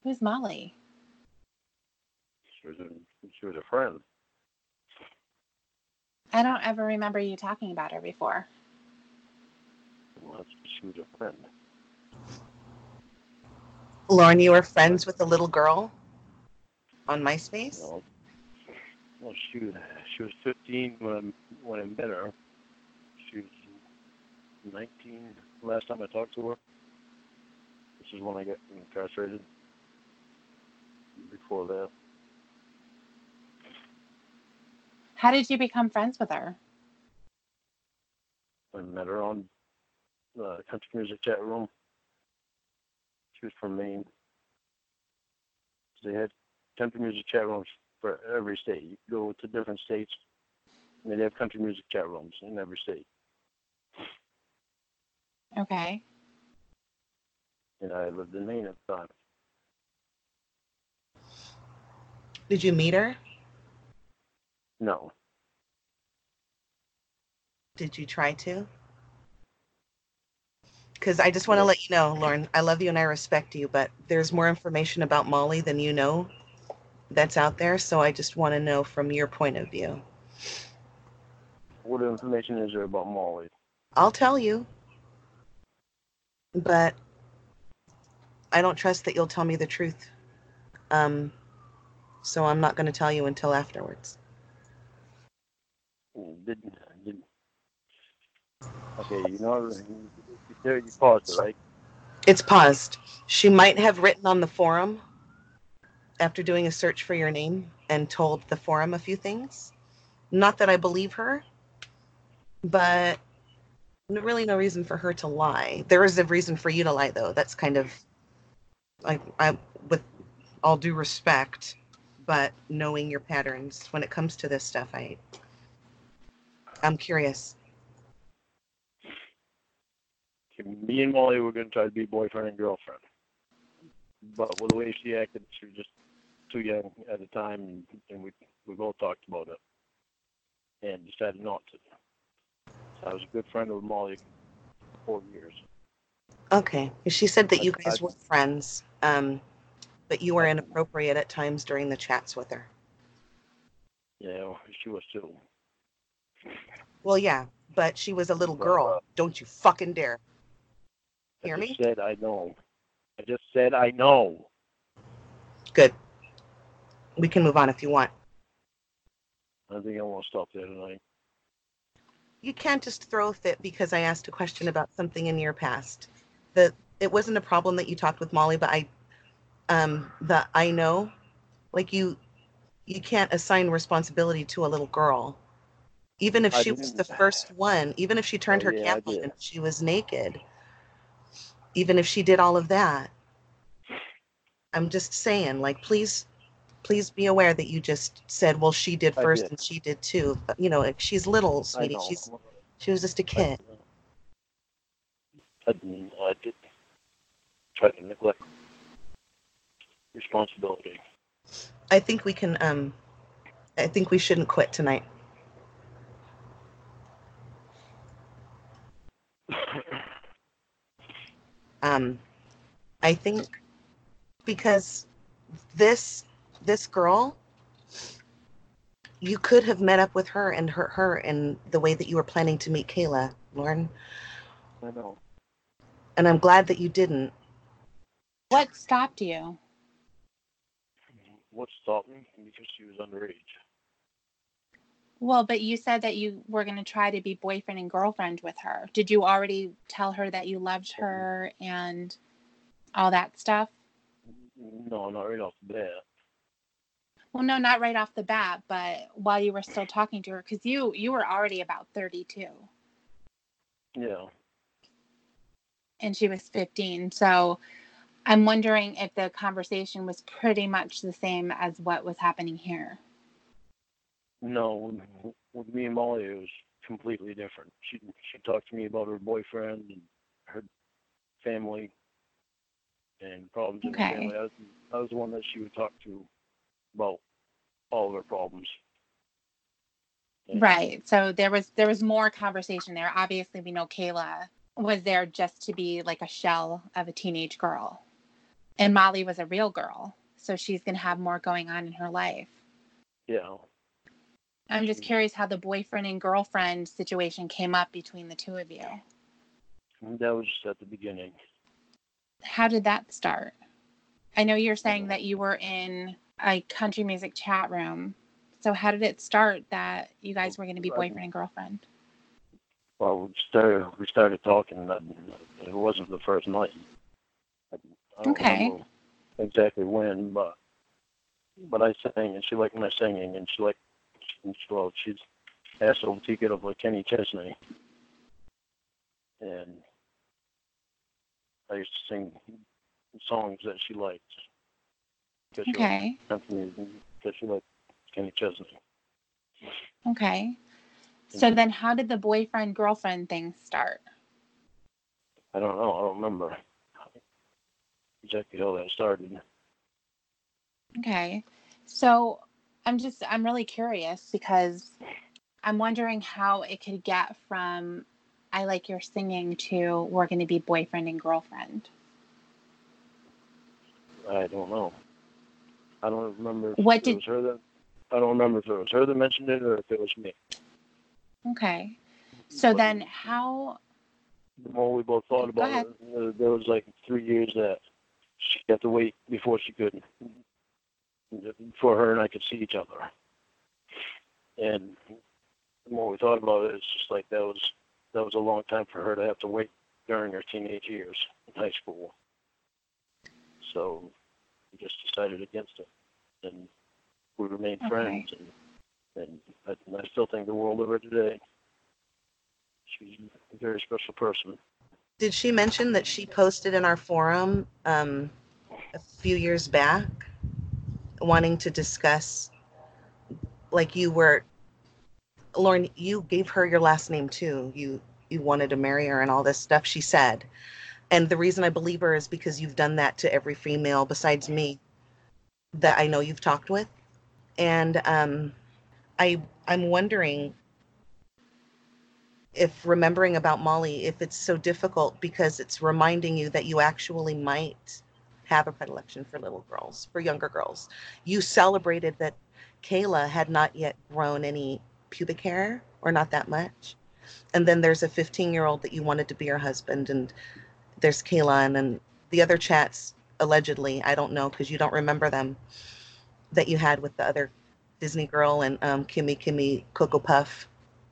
Who's Molly? She was a friend. I don't ever remember you talking about her before. Well, she was a friend. Lauren, you were friends with a little girl on You MySpace? know, well, she was 15 when I met her. She was 19 last time I talked to her. This is when I got incarcerated. Before that, How did you become friends with her? I met her on the country music chat room. She was from Maine. They had country music chat rooms for every state. You could go to different states, and they'd have country music chat rooms in every state. Okay. And I lived in Maine at the time. Did you meet her? No, Did you try to? Because I just want to but let you know, Lauren, I love you and I respect you, but there's more information about Molly than you know that's out there. So I just want to know from your point of view. what information is there about Molly? I'll tell you, but I don't trust that you'll tell me the truth. Um, so I'm not going to tell you until afterwards. Did okay? You paused it, right? It's paused. She might have written on the forum after doing a search for your name and told the forum a few things. Not that I believe her, but really no reason for her to lie. There is a reason for you to lie, though. That's kind of like, with all due respect, but knowing your patterns when it comes to this stuff, I'm curious. Okay, me and Molly were going to try to be boyfriend and girlfriend, but with the way she acted, she was just too young at the time, and we both talked about it and decided not to. So I was a good friend with Molly for 4 years. Okay, she said that I, you I, guys were friends, but you were I, inappropriate at times during the chats with her. she was too. Well, yeah, but she was a little But girl. Don't you fucking dare. I Hear just me? said I know. I just said I know. Good. We can move on if you want. I think I want to stop there tonight. You can't just throw a fit because I asked a question about something in your past. That it wasn't a problem that you talked with Molly, but the I know, like you can't assign responsibility to a little girl. Even if I she was didn't. the first one, even if she Oh turned her yeah, I camera on did. and she was naked, even if she did all of that, I'm just saying, like, please be aware that you just said, well, she did I first did. and she did too. But, like, she's little, I sweetie. know. She was just a I kid. I did try to neglect responsibility. I think we can. I think we shouldn't quit tonight. Um, I think because this this girl, you could have met up with her and hurt her in the way that you were planning to meet Kayla, Lauren. I know. And I'm glad that you didn't. What stopped you? What stopped me? Because she was underage. Well, but you said that you were going to try to be boyfriend and girlfriend with her. Did you already tell her that you loved her and all that stuff? No, not right off the bat. Well, no, not right off the bat, but while you were still talking to her, because you were already about 32 Yeah. and she was 15. So I'm wondering if the conversation was pretty much the same as what was happening here. No, with me and Molly, it was completely different. She talked to me about her boyfriend and her family and problems in her Okay. family. I was the one that she would talk to about all of her problems. And Right. So there was more conversation there. Obviously, we know Kayla was there just to be like a shell of a teenage girl And Molly was a real girl, so she's going to have more going on in her life. Yeah. I'm just curious how the boyfriend and girlfriend situation came up between the two of you. That was just at the beginning. How did that start? I know you're saying that you were in a country music chat room. So how did it start that you guys were going to be boyfriend and girlfriend? Well, we started talking. It wasn't the first night. I don't remember exactly when, but I sang, and she liked my singing, and she's asked to take it over Kenny Chesney, and I used to sing songs that she liked. Okay. Because she liked Kenny Chesney. Okay. So then how did the boyfriend-girlfriend thing start? I don't know. I don't remember exactly how that started. Okay. So I'm really curious because I'm wondering how it could get from I like your singing to we're going to be boyfriend and girlfriend. I don't know. I don't remember if What it was her that. I don't remember if it was her that mentioned it or if it was me. Okay. So then how... The more we both thought about it, there was like 3 years that she had to wait before her and I could see each other. And the more we thought about it, it's just like that was a long time for her to have to wait during her teenage years in high school. So we just decided against it, and we remained friends. And I still think the world of her today. She's a very special person. Did she mention that she posted in our forum a few years back wanting to discuss, like you were, Lauren, you gave her your last name too. You wanted to marry her and all this stuff, she said. And the reason I believe her is because you've done that to every female besides me that I know you've talked with. And I'm wondering if remembering about Molly, if it's so difficult because it's reminding you that you actually might have a predilection for little girls, for younger girls. You celebrated that Kayla had not yet grown any pubic hair, or not that much. And then there's a 15-year-old that you wanted to be your husband, and there's Kayla, and then the other chats, allegedly, I don't know because you don't remember them, that you had with the other Disney girl and Kimmy Cocoa Puff.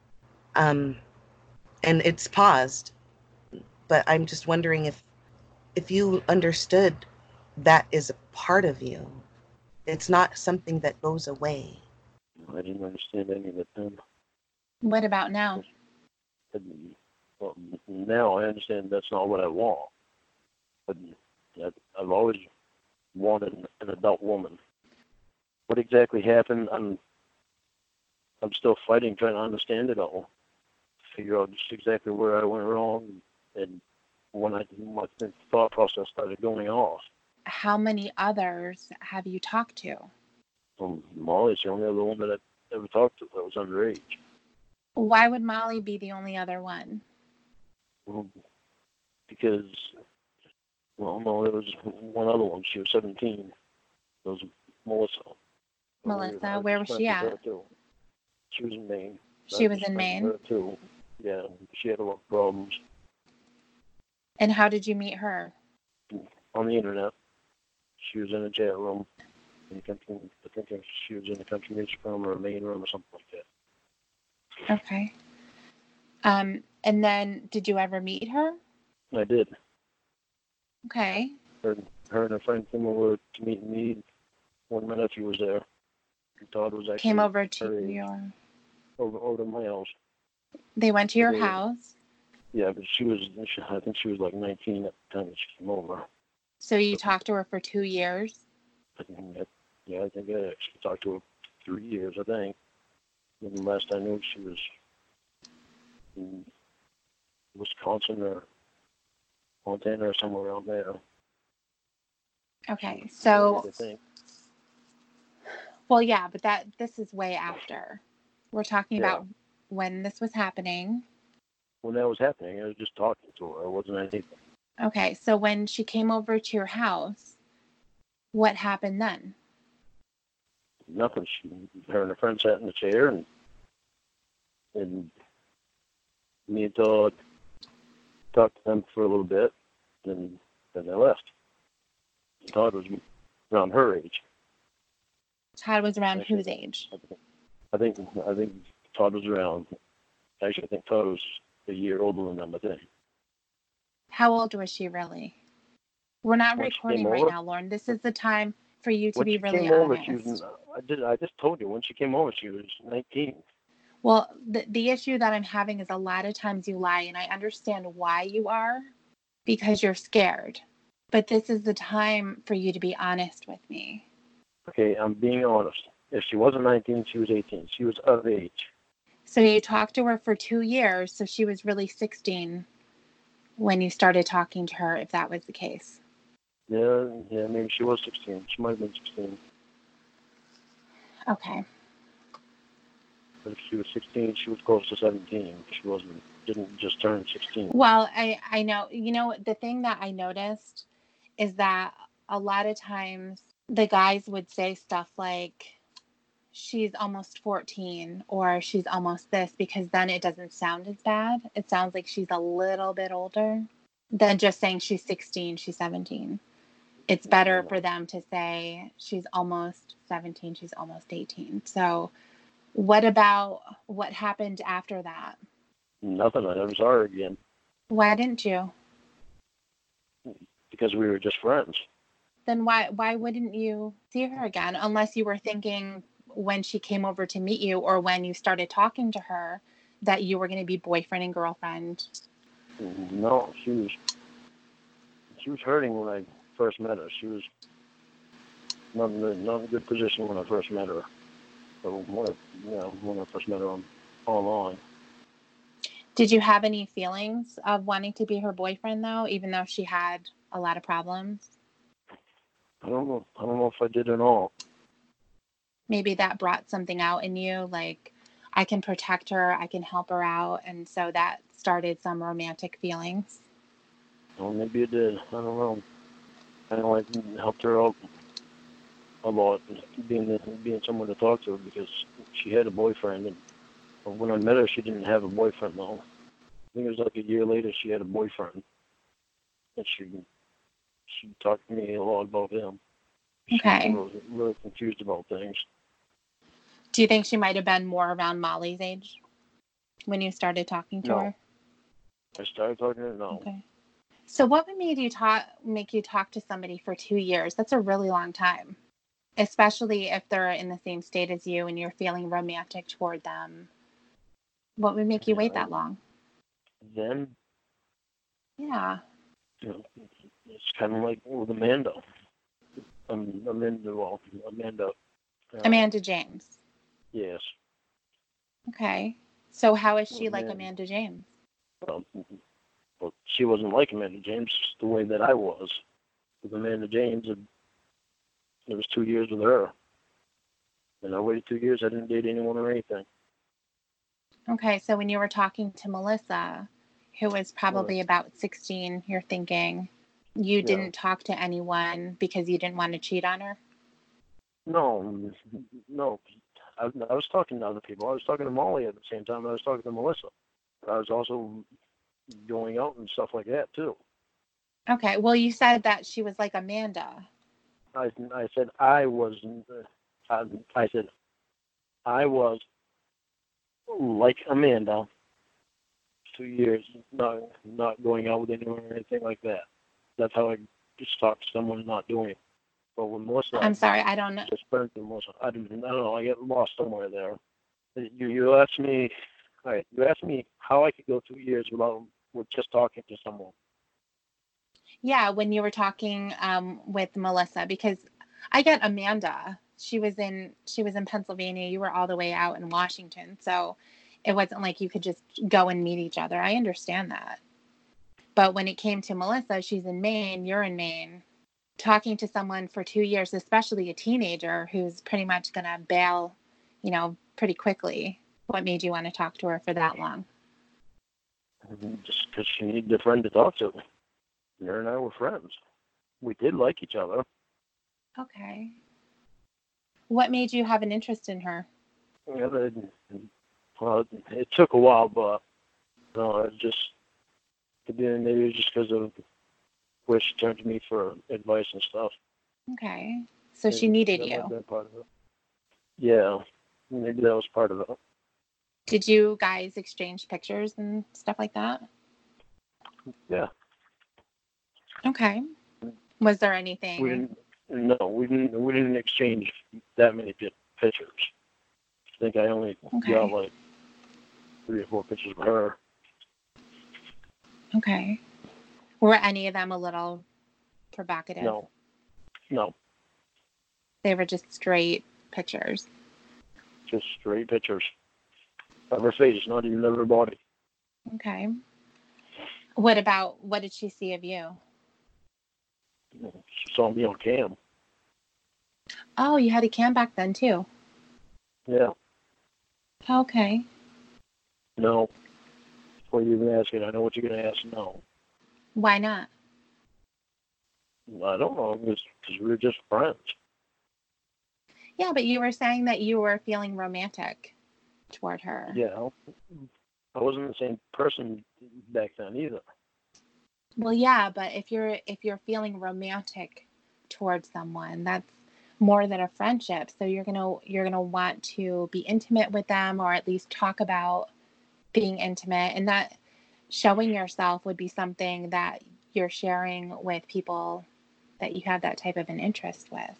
And it's paused, but I'm just wondering if you understood that is a part of you. It's not something that goes away. I didn't understand any of it then. What about now? Well, now I understand that's not what I want. But I've always wanted an adult woman. What exactly happened? I'm still fighting, trying to understand it all. Figure out just exactly where I went wrong and when my thought process started going off. How many others have you talked to? Molly's the only other one that I've ever talked to that was underage. Why would Molly be the only other one? Because, well, no, there was one other one. She was 17. It was Melissa. Melissa, where was she at? She was in Maine. She was in Maine? Her too. Yeah, she had a lot of problems. And how did you meet her? On the internet. She was in a chat room. I think she was in a country music room or a main room or something like that. Okay. And then did you ever meet her? I did. Okay. Her and her friend came over to meet me when my nephew was there. Todd was actually came over to your... Over to my house. They went to your house? Yeah, but I think she was like 19 at the time that she came over. So you talked to her for 2 years? I think I actually talked to her 3 years, I think. And the last I knew, she was in Wisconsin or Montana or somewhere around there. Okay, so... I think. Well, yeah, but this is way after. We're talking about when this was happening. When that was happening, I was just talking to her. I wasn't anything. Okay, so when she came over to your house, What happened then? Nothing. Her and her friend sat in the chair, and me and Todd talked to them for a little bit, and then they left. Todd was around her age. Todd was around whose age? I think Todd was around. Actually, I think Todd was a year older than them. I think. How old was she really? We're not When she recording came right over? now, Lauren. This is the time for you to When be she really came over, honest. I just told you when she came over, she was 19. Well, the issue that I'm having is a lot of times you lie, and I understand why you are, because you're scared. But this is the time for you to be honest with me. Okay, I'm being honest. If she wasn't 19, she was 18. She was of age. So you talked to her for 2 years, so she was really 16 when you started talking to her, if that was the case. Yeah, maybe she was 16. She might have been 16. Okay. But if she was 16, she was close to 17. She didn't just turn 16. Well, I know, the thing that I noticed is that a lot of times the guys would say stuff like, she's almost 14 or she's almost this, because then it doesn't sound as bad. It sounds like she's a little bit older than just saying she's 16, she's 17. It's better for them to say she's almost 17, she's almost 18. So what happened after that? Nothing. I never saw her again Why didn't you? because we were just friends. Then why wouldn't you see her again, unless you were thinking when she came over to meet you or when you started talking to her that you were going to be boyfriend and girlfriend? No, she was hurting when I first met her. She was not in a good position when I first met her. So when I first met her online. Did you have any feelings of wanting to be her boyfriend though, even though she had a lot of problems? I don't know if I did or not. Maybe that brought something out in you, like, I can protect her, I can help her out, and so that started some romantic feelings. Well, maybe it did. I don't know. I know I helped her out a lot, being someone to talk to, because she had a boyfriend, and when I met her, she didn't have a boyfriend though. I think it was like a year later she had a boyfriend, and she talked to me a lot about him. Okay. She was really confused about things. Do you think she might have been more around Molly's age when you started talking to her? I started talking to her now. Okay. So what would make you talk to somebody for 2 years? That's a really long time, especially if they're in the same state as you and you're feeling romantic toward them. What would make you wait that long? Then, Yeah. It's kind of like with Amanda. Amanda. Amanda James. Yes. Okay. So how is she like Amanda James? Well, she wasn't like Amanda James the way that I was. With Amanda James, it was 2 years with her. And I waited 2 years. I didn't date anyone or anything. Okay, so when you were talking to Melissa, who was probably about 16, you're thinking you didn't talk to anyone because you didn't want to cheat on her? No. I was talking to other people. I was talking to Molly at the same time I was talking to Melissa. I was also going out and stuff like that too. Okay, well, you said that she was like Amanda. I said I was like Amanda. 2 years not going out with anyone or anything like that. That's how I just talked to someone not doing it. But with Melissa, I'm sorry, I don't know. Just burned to Melissa. I don't know. I get lost somewhere there. You asked me. All right. You asked me how I could go 2 years with just talking to someone. Yeah, when you were talking with Melissa, because I get Amanda. She was in Pennsylvania. You were all the way out in Washington, so it wasn't like you could just go and meet each other. I understand that. But when it came to Melissa, she's in Maine, you're in Maine. Talking to someone for 2 years, especially a teenager who's pretty much going to bail, pretty quickly. What made you want to talk to her for that long? Just because she needed a friend to talk to. Her and I were friends. We did like each other. Okay. What made you have an interest in her? Yeah, well, it took a while, but no, it just maybe it was just because of where she turned to me for advice and stuff. Okay. So she needed That might have you. been part of it. Yeah, maybe that was part of it. Did you guys exchange pictures and stuff like that? Yeah. Okay. Was there We anything? didn't. No, we didn't exchange that many pictures. I think I only Okay. got like 3 or 4 pictures of her. Okay. Were any of them a little provocative? No, They were just straight pictures. just straight pictures of her face, not even of her body. Okay. What did she see of you? She saw me on cam. Oh, you had a cam back then too. Yeah. Okay. No. Before you even ask it, I know what you're gonna ask. No. Why not? I don't know. Because we were just friends. Yeah, but you were saying that you were feeling romantic toward her. Yeah. I wasn't the same person back then either. Well, yeah, but if you're feeling romantic towards someone, that's more than a friendship. So you're gonna want to be intimate with them, or at least talk about being intimate, and that showing yourself would be something that you're sharing with people that you have that type of an interest with.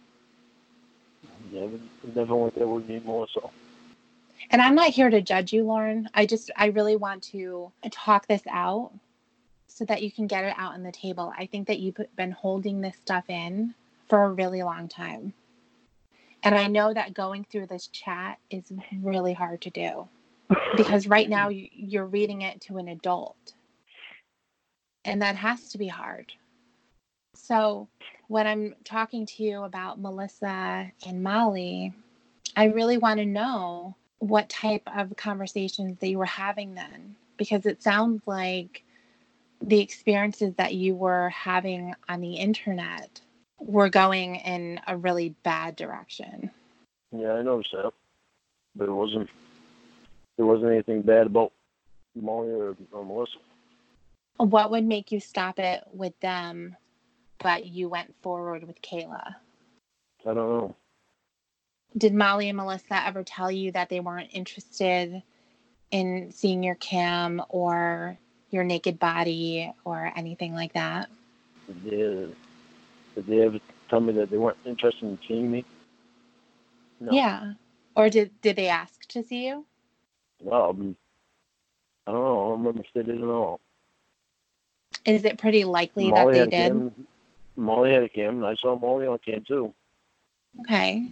Yeah, it never went there with me, Melissa. And I'm not here to judge you, Lauren. I really want to talk this out so that you can get it out on the table. I think that you've been holding this stuff in for a really long time. And I know that going through this chat is really hard to do because right now you're reading it to an adult. And that has to be hard. So when I'm talking to you about Melissa and Molly, I really want to know what type of conversations that you were having then, because it sounds like the experiences that you were having on the internet were going in a really bad direction. Yeah, I noticed that. But there wasn't anything bad about Molly or Melissa. What would make you stop it with them, but you went forward with Kayla? I don't know. Did Molly and Melissa ever tell you that they weren't interested in seeing your cam or your naked body or anything like that? Did they ever tell me that they weren't interested in seeing me? No. Yeah. Or did they ask to see you? Well, I don't know. I don't remember if they did at all. Is it pretty likely Molly that had they a did? cam. Molly had a cam, and I saw Molly on cam too. Okay.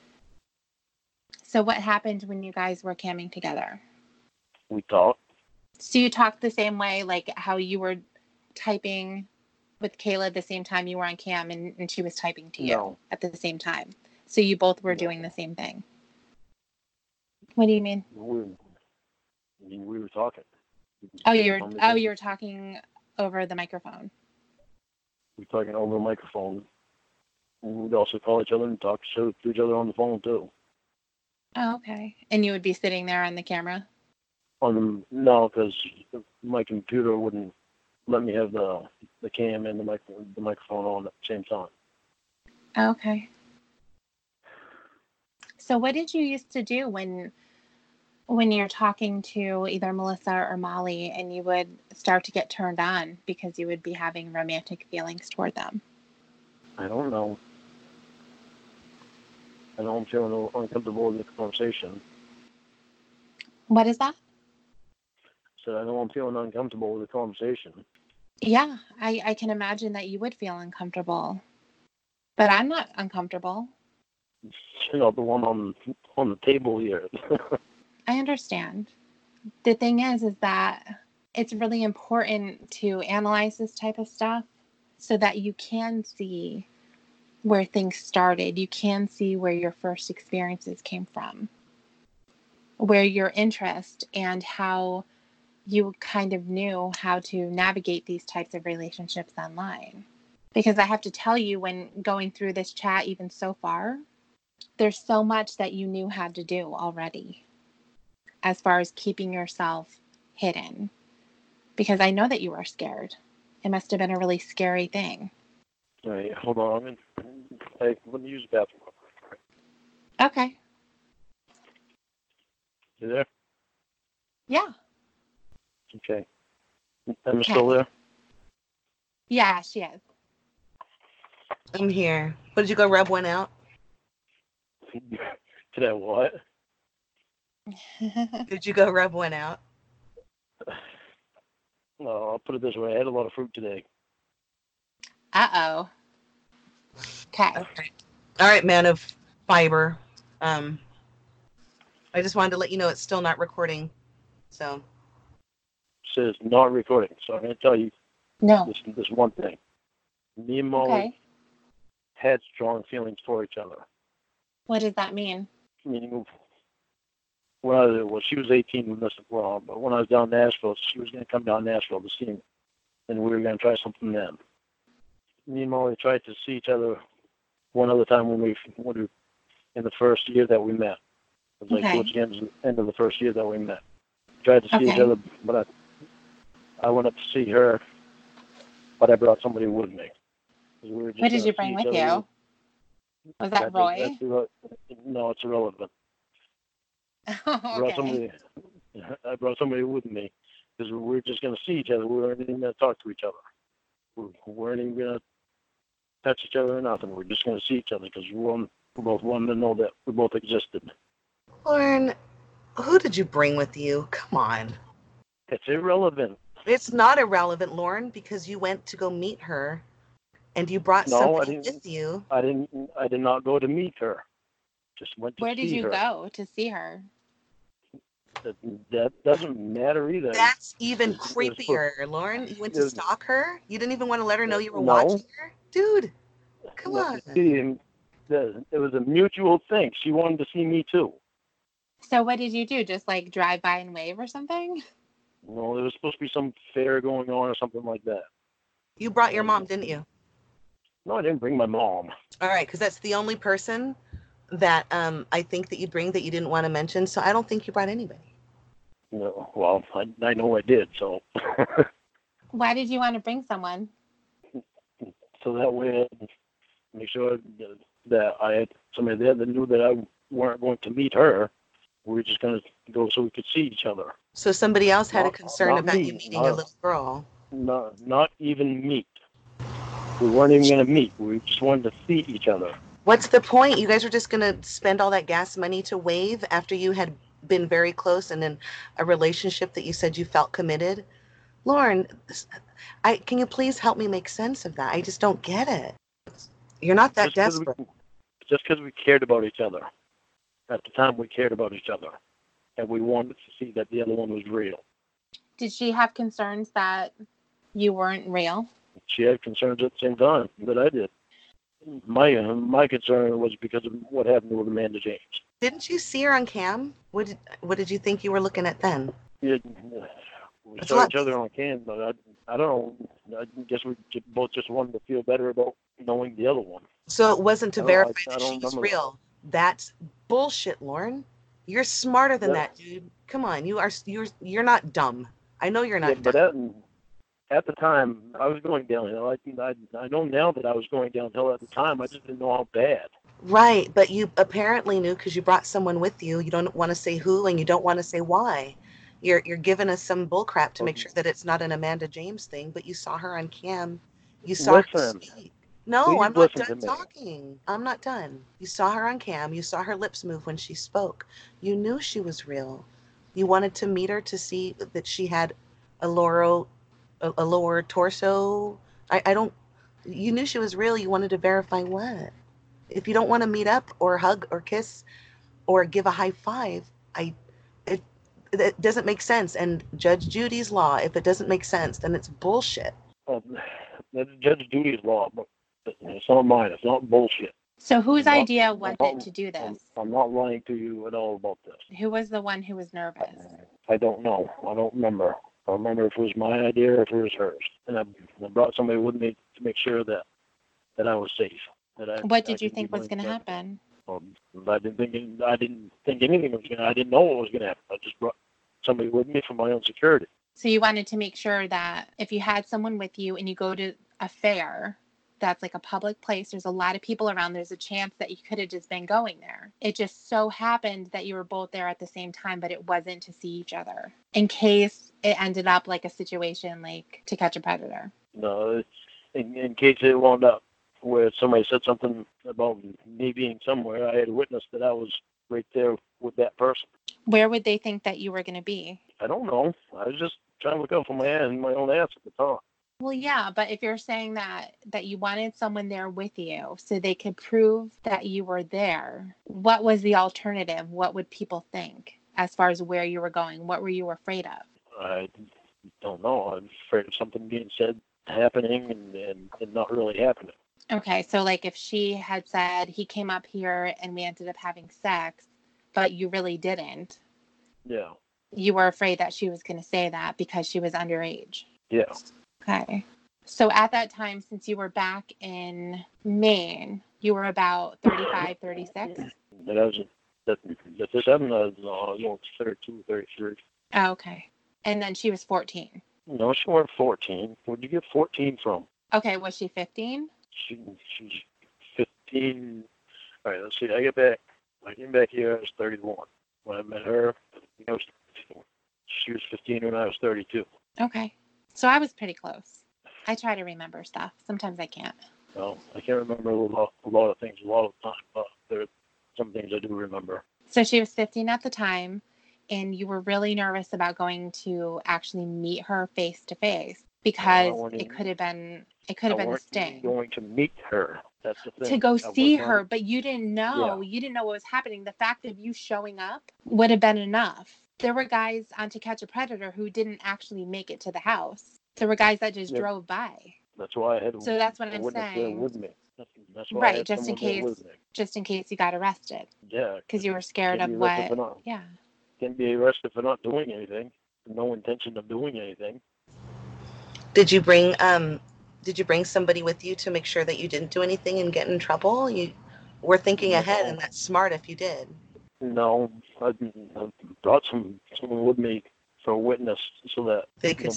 So what happened when you guys were camming together? We talked. So you talked the same way, like how you were typing with Kayla at the same time you were on cam and she was typing to you at the same time. So you both were doing the same thing. What do you mean? We were talking. You were talking over the microphone. We were talking over the microphone. We'd also call each other and talk to each other on the phone too. Oh, okay. And you would be sitting there on the camera? No, because my computer wouldn't let me have the cam and the microphone on at the same time. Oh, okay. So what did you used to do when you're talking to either Melissa or Molly and you would start to get turned on because you would be having romantic feelings toward them? I don't know. I know I'm feeling uncomfortable with the conversation. What is that? So I know I'm feeling uncomfortable with the conversation. Yeah, I can imagine that you would feel uncomfortable. But I'm not uncomfortable. You know, the one on the table here. I understand. The thing is that it's really important to analyze this type of stuff so that you can see where things started. You can see where your first experiences came from, where your interest and how you kind of knew how to navigate these types of relationships online. Because I have to tell you, when going through this chat, even so far, there's so much that you knew had to do already as far as keeping yourself hidden. Because I know that you were scared. It must have been a really scary thing. All right, hold on. Let me use the bathroom. Okay. You there? Yeah. Okay. Emma still there? Yeah, she is. I'm here. What, did you go rub one out? Did I what? Did you go rub one out? No, I'll put it this way. I had a lot of fruit today. Uh-oh. Okay. Okay. All right, man of fiber. I just wanted to let you know it's still not recording. So. It says not recording. So I'm going to tell you No. this one thing. Me and Molly Okay. had strong feelings for each other. What does that mean? Meaning, she was 18 when this was wrong, but when I was down in Nashville, she was going to come down to Nashville to see me, and we were going to try something then. Me and Molly tried to see each other one other time when we in the first year that we met. It was like towards the end of the first year that we met. Tried to see each other, but I went up to see her, but I brought somebody with me. We were just what did you bring with you? Was that Roy? No, it's irrelevant. Okay. I brought somebody with me because we were just going to see each other. We weren't even going to talk to each other. We weren't even going to touch each other or nothing. We were just going to see each other because we both wanted to know that we both existed. Lauren, who did you bring with you? Come on. It's irrelevant. It's not irrelevant, Lauren, because you went to go meet her and you brought somebody with you. I did not go to meet her. Just went to see her. Where did you go to see her? That doesn't matter either. That's even creepier, Lauren. You went to stalk her? You didn't even want to let her know you were watching her? Dude, come on. It was a mutual thing. She wanted to see me too. So what did you do? Just like drive by and wave or something? No, there was supposed to be some fair going on or something like that. You brought your mom, didn't you? No, I didn't bring my mom. All right, because that's the only person that I think that you bring that you didn't want to mention. So I don't think you brought anybody. No, well, I know I did, so. Why did you want to bring someone? So that way I'd make sure that I had somebody there that knew that I weren't going to meet her. We were just going to go so we could see each other. So somebody else had a concern about you meeting a little girl. Not even meet. We weren't even going to meet. We just wanted to see each other. What's the point? You guys were just going to spend all that gas money to wave after you had been very close and in a relationship that you said you felt committed? Lauren, can you please help me make sense of that? I just don't get it. You're not that desperate. Just because we cared about each other. At the time, we cared about each other. And we wanted to see that the other one was real. Did she have concerns that you weren't real? She had concerns at the same time that I did. My concern was because of what happened with Amanda James. Didn't you see her on cam? What did you think you were looking at then? We saw each other on cam, but I don't know. I guess we both just wanted to feel better about knowing the other one. So it wasn't to verify that she was real. That's bullshit, Lauren. You're smarter than that, dude. Come on, you're not dumb. I know you're not dumb. But at the time, I was going downhill. I know now that I was going downhill at the time. I just didn't know how bad. Right, but you apparently knew because you brought someone with you. You don't want to say who, and you don't want to say why. You're giving us some bullcrap to make sure that it's not an Amanda James thing, but you saw her on cam. You saw her speak. No, I'm not done talking. I'm not done. You saw her on cam. You saw her lips move when she spoke. You knew she was real. You wanted to meet her to see that she had a lower torso. You knew she was real. You wanted to verify what? If you don't want to meet up or hug or kiss or give a high five, it doesn't make sense. And Judge Judy's law, if it doesn't make sense, then it's bullshit. That's Judge Judy's law, but it's not mine. It's not bullshit. So whose idea was it to do this? I'm not lying to you at all about this. Who was the one who was nervous? I don't know. I don't remember. I remember if it was my idea or if it was hers. And I brought somebody with me to make sure that that I was safe. What did you could think be was going to my- happen? I didn't think anything was gonna. I didn't know what was gonna happen. I just brought somebody with me for my own security. So you wanted to make sure that if you had someone with you and you go to a fair that's like a public place, there's a lot of people around, there's a chance that you could have just been going there. It just so happened that you were both there at the same time, but it wasn't to see each other in case it ended up like a situation like To Catch a Predator. No, in case it wound up where somebody said something about me being somewhere, I had a witness that I was right there with that person. Where would they think that you were going to be? I don't know. I was just trying to look out for my own ass at the time. Well, yeah, but if you're saying that you wanted someone there with you so they could prove that you were there, what was the alternative? What would people think as far as where you were going? What were you afraid of? I don't know. I'm afraid of something being said happening and not really happening. Okay, so like if she had said he came up here and we ended up having sex, but you really didn't, Yeah. you were afraid that she was going to say that because she was underage. Yeah. Okay. So at that time, since you were back in Maine, you were about 35, 36? But I was at this time, I was 32, 33. Oh, okay. And then she was 14. No, she weren't 14. Where'd you get 14 from? Okay, was she 15? She's 15. All right, let's see. I came back here, I was 31. When I met her, I was 34. She was 15 when I was 32. Okay. So I was pretty close. I try to remember stuff. Sometimes I can't. Well, I can't remember a lot of things a lot of the time, but there are some things I do remember. So she was 15 at the time, and you were really nervous about going to actually meet her face to face because it could have been a sting. Going to meet her. That's the thing. To go see her, but you didn't know. Yeah. You didn't know what was happening. The fact of you showing up would have been enough. There were guys on To Catch a Predator who didn't actually make it to the house. There were guys that just drove by. That's why I had. So that's what I'm saying. With me. That's why right, just in case you got arrested. Yeah. Because you were scared of what. Yeah. Can be arrested for not doing anything. No intention of doing anything. Did you bring somebody with you to make sure that you didn't do anything and get in trouble? You were thinking ahead, and that's smart if you did. No, I brought someone with me for a witness so that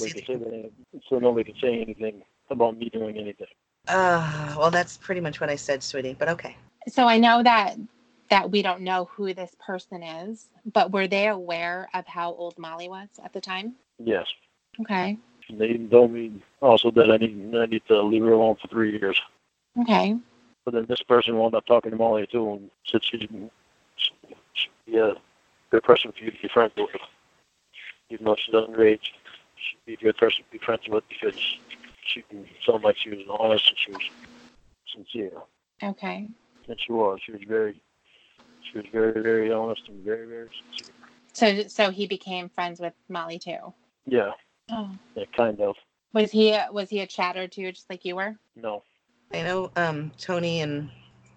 nobody could say anything about me doing anything. Well, that's pretty much what I said, sweetie, but okay. So I know that we don't know who this person is, but were they aware of how old Molly was at the time? Yes. Okay. They told me also that I need to leave her alone for 3 years. Okay. But then this person wound up talking to Molly too and said she'd be a good person for you to be friends with. Even though she's underage, she'd be a good person to be friends with because she sounded like she was honest and she was sincere. Okay. And she was. She was very, very honest and very, very sincere. So he became friends with Molly too? Yeah. Oh. Yeah, kind of. Was he a chatter too, just like you were? No. I know Tony and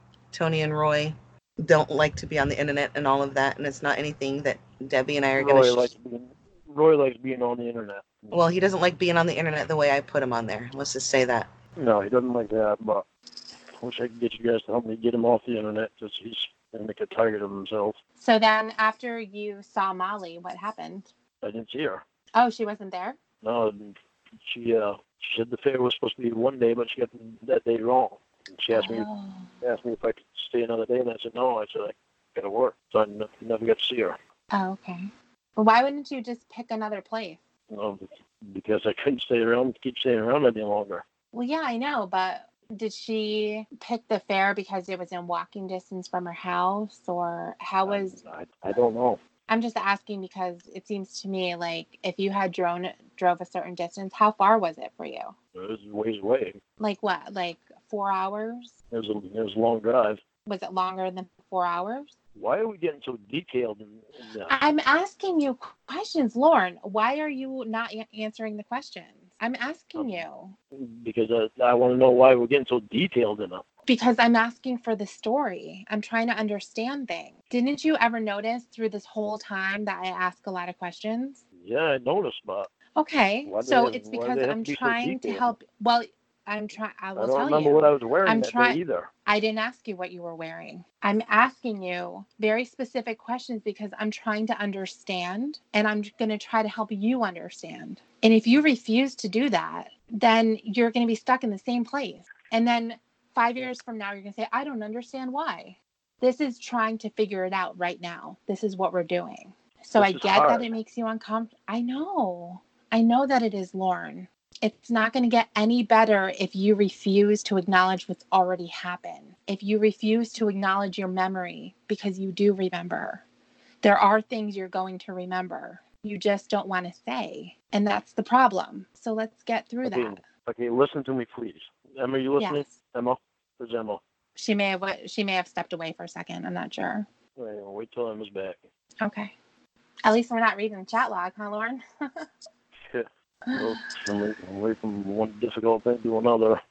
Roy don't like to be on the internet and all of that, and it's not anything that Debbie and I are going to... Roy likes being on the internet. Well, he doesn't like being on the internet the way I put him on there. Let's just say that. No, he doesn't like that, but I wish I could get you guys to help me get him off the internet because he's going to make a target of himself. So then after you saw Molly, what happened? I didn't see her. Oh, she wasn't there? No, she said the fair was supposed to be one day, but she got that day wrong. And she asked me if I could stay another day, and I said no. I said I got to work, so I never got to see her. Oh, okay. Well, why wouldn't you just pick another place? No, because I couldn't keep staying around any longer. Well, yeah, I know, but did she pick the fair because it was in walking distance from her house, or how was... I don't know. I'm just asking because it seems to me like if you had drove a certain distance, how far was it for you? It was ways away. Like what? Like 4 hours? It was a long drive. Was it longer than 4 hours? Why are we getting so detailed in that? I'm asking you questions, Lauren. Why are you not answering the questions? I'm asking you. Because I want to know why we're getting so detailed in it. Because I'm asking for the story. I'm trying to understand things. Didn't you ever notice through this whole time that I ask a lot of questions? Yeah, I noticed, but... Okay, so it's because I'm trying to help. Well, I I will don't tell remember you. what I was wearing I'm that trying. day either. I didn't ask you what you were wearing. I'm asking you very specific questions because I'm trying to understand and I'm going to try to help you understand. And if you refuse to do that, then you're going to be stuck in the same place. And then 5 years from now, you're going to say, I don't understand why. This is trying to figure it out right now. This is what we're doing. So This I is get that hard. it makes you uncomfortable. I know. I know that it is, Lauren. It's not going to get any better if you refuse to acknowledge what's already happened. If you refuse to acknowledge your memory, because you do remember. There are things you're going to remember. You just don't want to say. And that's the problem. So let's get through that. Okay, listen to me, please. Emma, you listening? Yes. Emma? Where's Emma? She may have stepped away for a second. I'm not sure. Wait till Emma's back. Okay. At least we're not reading the chat log, huh, Lauren? Well, I'm away from one difficult thing to another.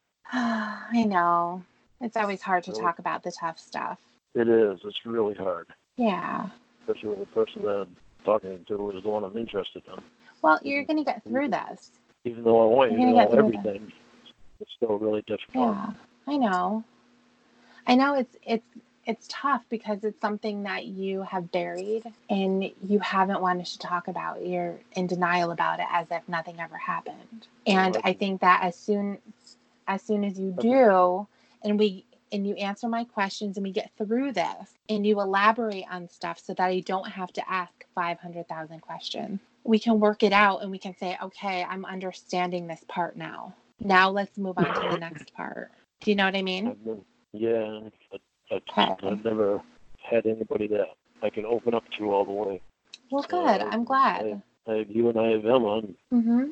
I know. It's always hard to talk about the tough stuff. It is. It's really hard. Yeah. Especially when the person that I'm talking to is the one I'm interested in. Well, you're going to get through this. Even though I want you to know everything, it's still really difficult. Yeah, I know. I know it's tough because it's something that you have buried and you haven't wanted to talk about. You're in denial about it as if nothing ever happened. And I think that as soon as you do and you answer my questions and we get through this and you elaborate on stuff so that I don't have to ask 500,000 questions, we can work it out and we can say, okay, I'm understanding this part now. Now let's move on to the next part. Do you know what I mean? Yeah, I've never had anybody that I can open up to all the way. Well, good. I'm glad. I have you and I have Emma. And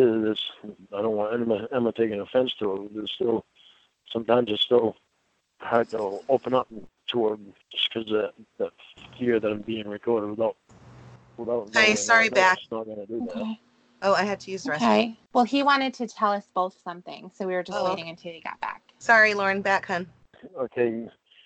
I don't want Emma taking offense to it. Sometimes it's still hard to open up to her just because of that fear that I'm being recorded without. Hey, sorry, back. Not gonna do that. Oh, I had to use the restroom. Okay. Well, he wanted to tell us both something, so we were just waiting until he got back. Sorry, Lauren, back, hun. Okay.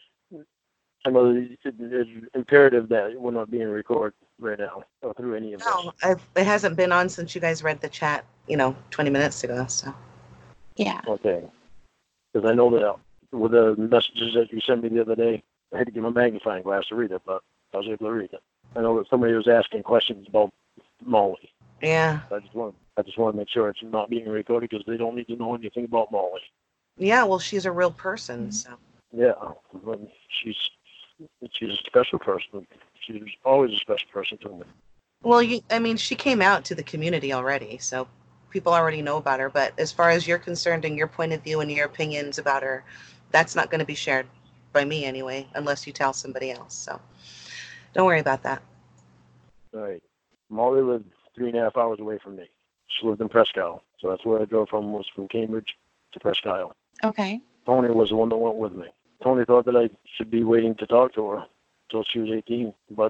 It's imperative that we're not being recorded right now or through any of this. No, it hasn't been on since you guys read the chat, 20 minutes ago. So. Yeah. Okay. Because I know that with the messages that you sent me the other day, I had to get my magnifying glass to read it, but I was able to read it. I know that somebody was asking questions about Molly. Yeah. I just want to make sure it's not being recorded because they don't need to know anything about Molly. Yeah, well, she's a real person, so. Yeah, she's a special person. She's always a special person to me. Well, she came out to the community already, so people already know about her. But as far as you're concerned and your point of view and your opinions about her, that's not going to be shared by me anyway, unless you tell somebody else. So don't worry about that. All right. Molly lived 3.5 hours away from me. She lived in Presque Isle, so that's where I drove from Cambridge to Presque Isle. Okay. Tony was the one that went with me. Tony thought that I should be waiting to talk to her until she was 18, but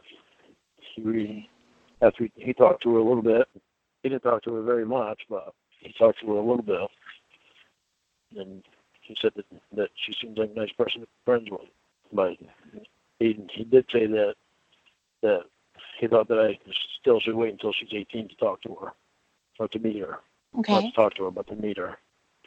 after he talked to her a little bit, he didn't talk to her very much, but he talked to her a little bit, and he said that she seems like a nice person to be friends with. But he did say that he thought that I still should wait until she's 18 to talk to her, or to meet her. Okay. Not to talk to her, but to meet her.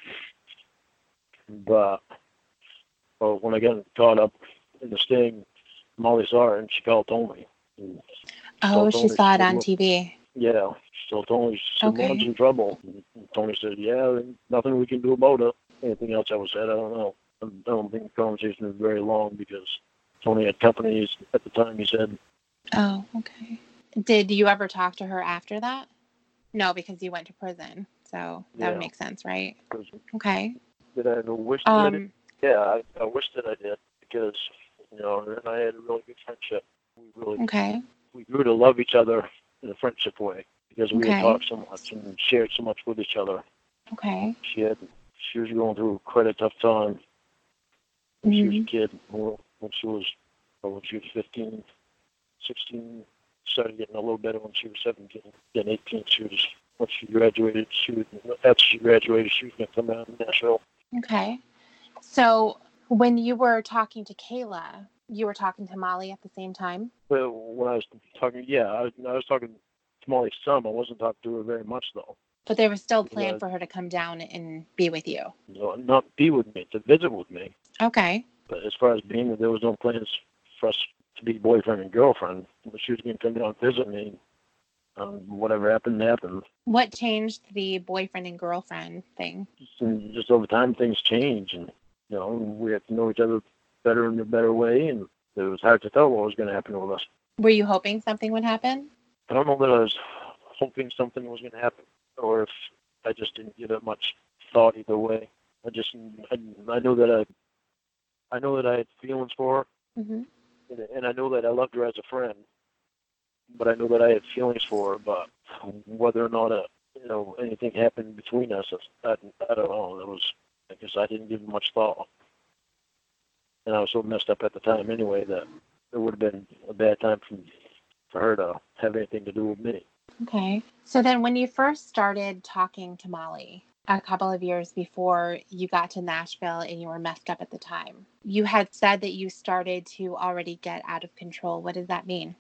But when I got caught up in the sting, Molly saw her and she called Tony. She saw it on TV. Yeah, she told Tony, she said, Mom's in trouble. And Tony said, yeah, nothing we can do about it. Anything else that was said, I don't know. I don't think the conversation was very long because Tony had company at the time, he said. Oh, okay. Did you ever talk to her after that? No, because you went to prison. So that would make sense, right? Prison. Okay. Did I ever wish that I did? Yeah, I wish that I did because, her and I had a really good friendship. We grew to love each other in a friendship way because we had talked so much and shared so much with each other. Okay. She was going through quite a tough time when she was a kid. When she was 15, 16, started getting a little better when she was 17. Then 18, after she graduated, she was going to come out in Nashville. Okay. So when you were talking to Kayla, you were talking to Molly at the same time? Well, when I was talking, I was talking to Molly's son. I wasn't talking to her very much, though. But there was still a plan Yeah. for her to come down and be with you. No, not be with me, to visit with me. Okay. But as far as being, there was no plans for us to be boyfriend and girlfriend. But she was going to come down and visit me. Whatever happened, happened. What changed the boyfriend and girlfriend thing? And just over time, things change, and we had to know each other better in a better way, and it was hard to tell what was going to happen with us. Were you hoping something would happen? I don't know that I was hoping something was going to happen, or if I just didn't give it much thought either way. I know that I had feelings for her, Mm-hmm. and I know that I loved her as a friend, but I know that I had feelings for her. But whether or not anything happened between us, I don't know. That was, I guess I didn't give it much thought, and I was so messed up at the time anyway that it would have been a bad time for her to have anything to do with me. Okay. So then when you first started talking to Molly a couple of years before you got to Nashville and you were messed up at the time, you had said that you started to already get out of control. What does that mean?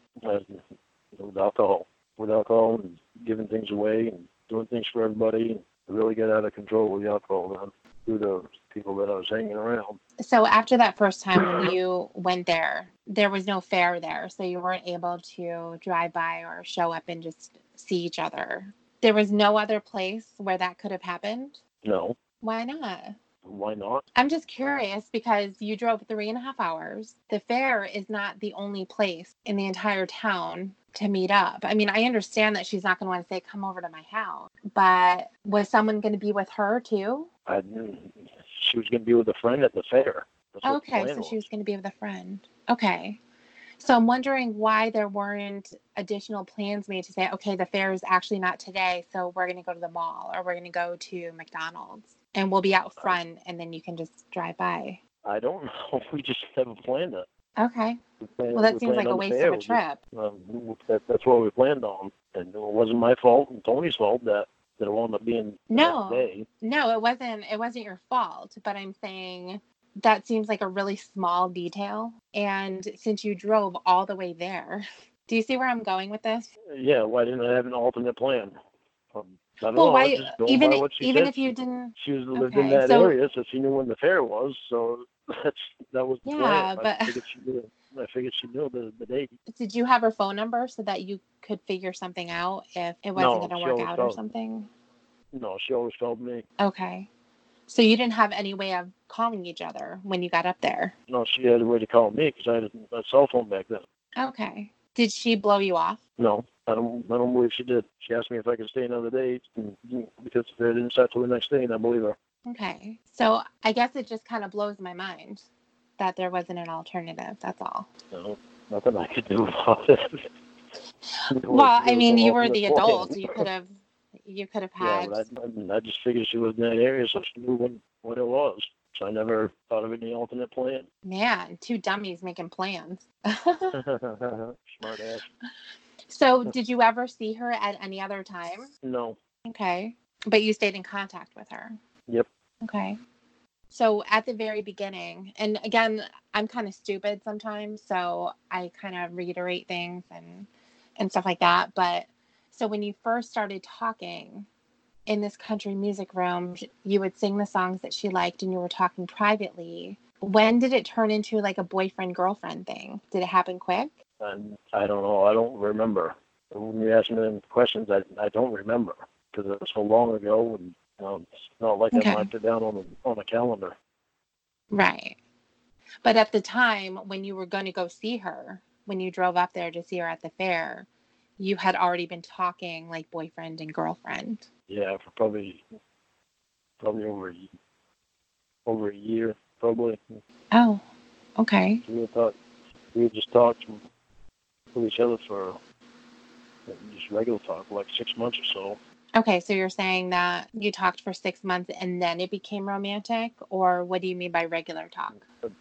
With alcohol and giving things away and doing things for everybody, and really get out of control with the alcohol then, through the people that I was hanging around. So after that first time when you went there was no fair there. So you weren't able to drive by or show up and just see each other. There was no other place where that could have happened? No. Why not? Why not? I'm just curious because you drove 3.5 hours. The fair is not the only place in the entire town to meet up. I mean, I understand that she's not going to want to say, come over to my house, but was someone going to be with her too? She was going to be with a friend at the fair. That's what the Okay, plan so she was. was going to be with a friend. Okay. So I'm wondering why there weren't additional plans made to say, okay, the fair is actually not today, so we're going to go to the mall or we're going to go to McDonald's and we'll be out front and then you can just drive by. I don't know. We just haven't planned it. Okay. Well, that seems like a waste of a trip. That's what we planned on. And it wasn't my fault and Tony's fault that it wound up being the next day. No, it wasn't your fault, but I'm saying that seems like a really small detail. And since you drove all the way there, do you see where I'm going with this? Yeah, why didn't I have an alternate plan? I don't Well, know. why Just going even by what she even said. if you didn't? She lived in Okay, that so area, so she knew when the fair was. So that was the yeah, plan. but I figured she knew the date. did you have her phone number so that you could figure something out if it wasn't going to work out or something? No, she always called me. Okay. So you didn't have any way of calling each other when you got up there? No, she had a way to call me because I had a cell phone back then. Okay. Did she blow you off? No, I don't believe she did. She asked me if I could stay another day because the fair didn't start till the next day, and I believe her. Okay. So I guess it just kind of blows my mind that there wasn't an alternative. That's all. No, nothing I could do about it. Well, I mean, you were the adult. You could have had. Yeah, but I just figured she was in that area, so she knew when it was. So I never thought of any alternate plan. Man, two dummies making plans. Smart ass. So did you ever see her at any other time? No. Okay. But you stayed in contact with her? Yep. Okay. So at the very beginning, and again, I'm kind of stupid sometimes, so I kind of reiterate things and stuff like that. But so when you first started talking in this country music room, you would sing the songs that she liked and you were talking privately. When did it turn into like a boyfriend-girlfriend thing? Did it happen quick? I don't know. I don't remember. When you ask me them questions, I don't remember because it was so long ago, and it's not like I marked it down on a calendar. Right. But at the time when you were going to go see her, when you drove up there to see her at the fair, you had already been talking like boyfriend and girlfriend. Yeah, for probably over a year, probably. Oh, okay. We had just talked with each other for just regular talk, like 6 months or so. Okay, so you're saying that you talked for 6 months and then it became romantic, or what do you mean by regular talk?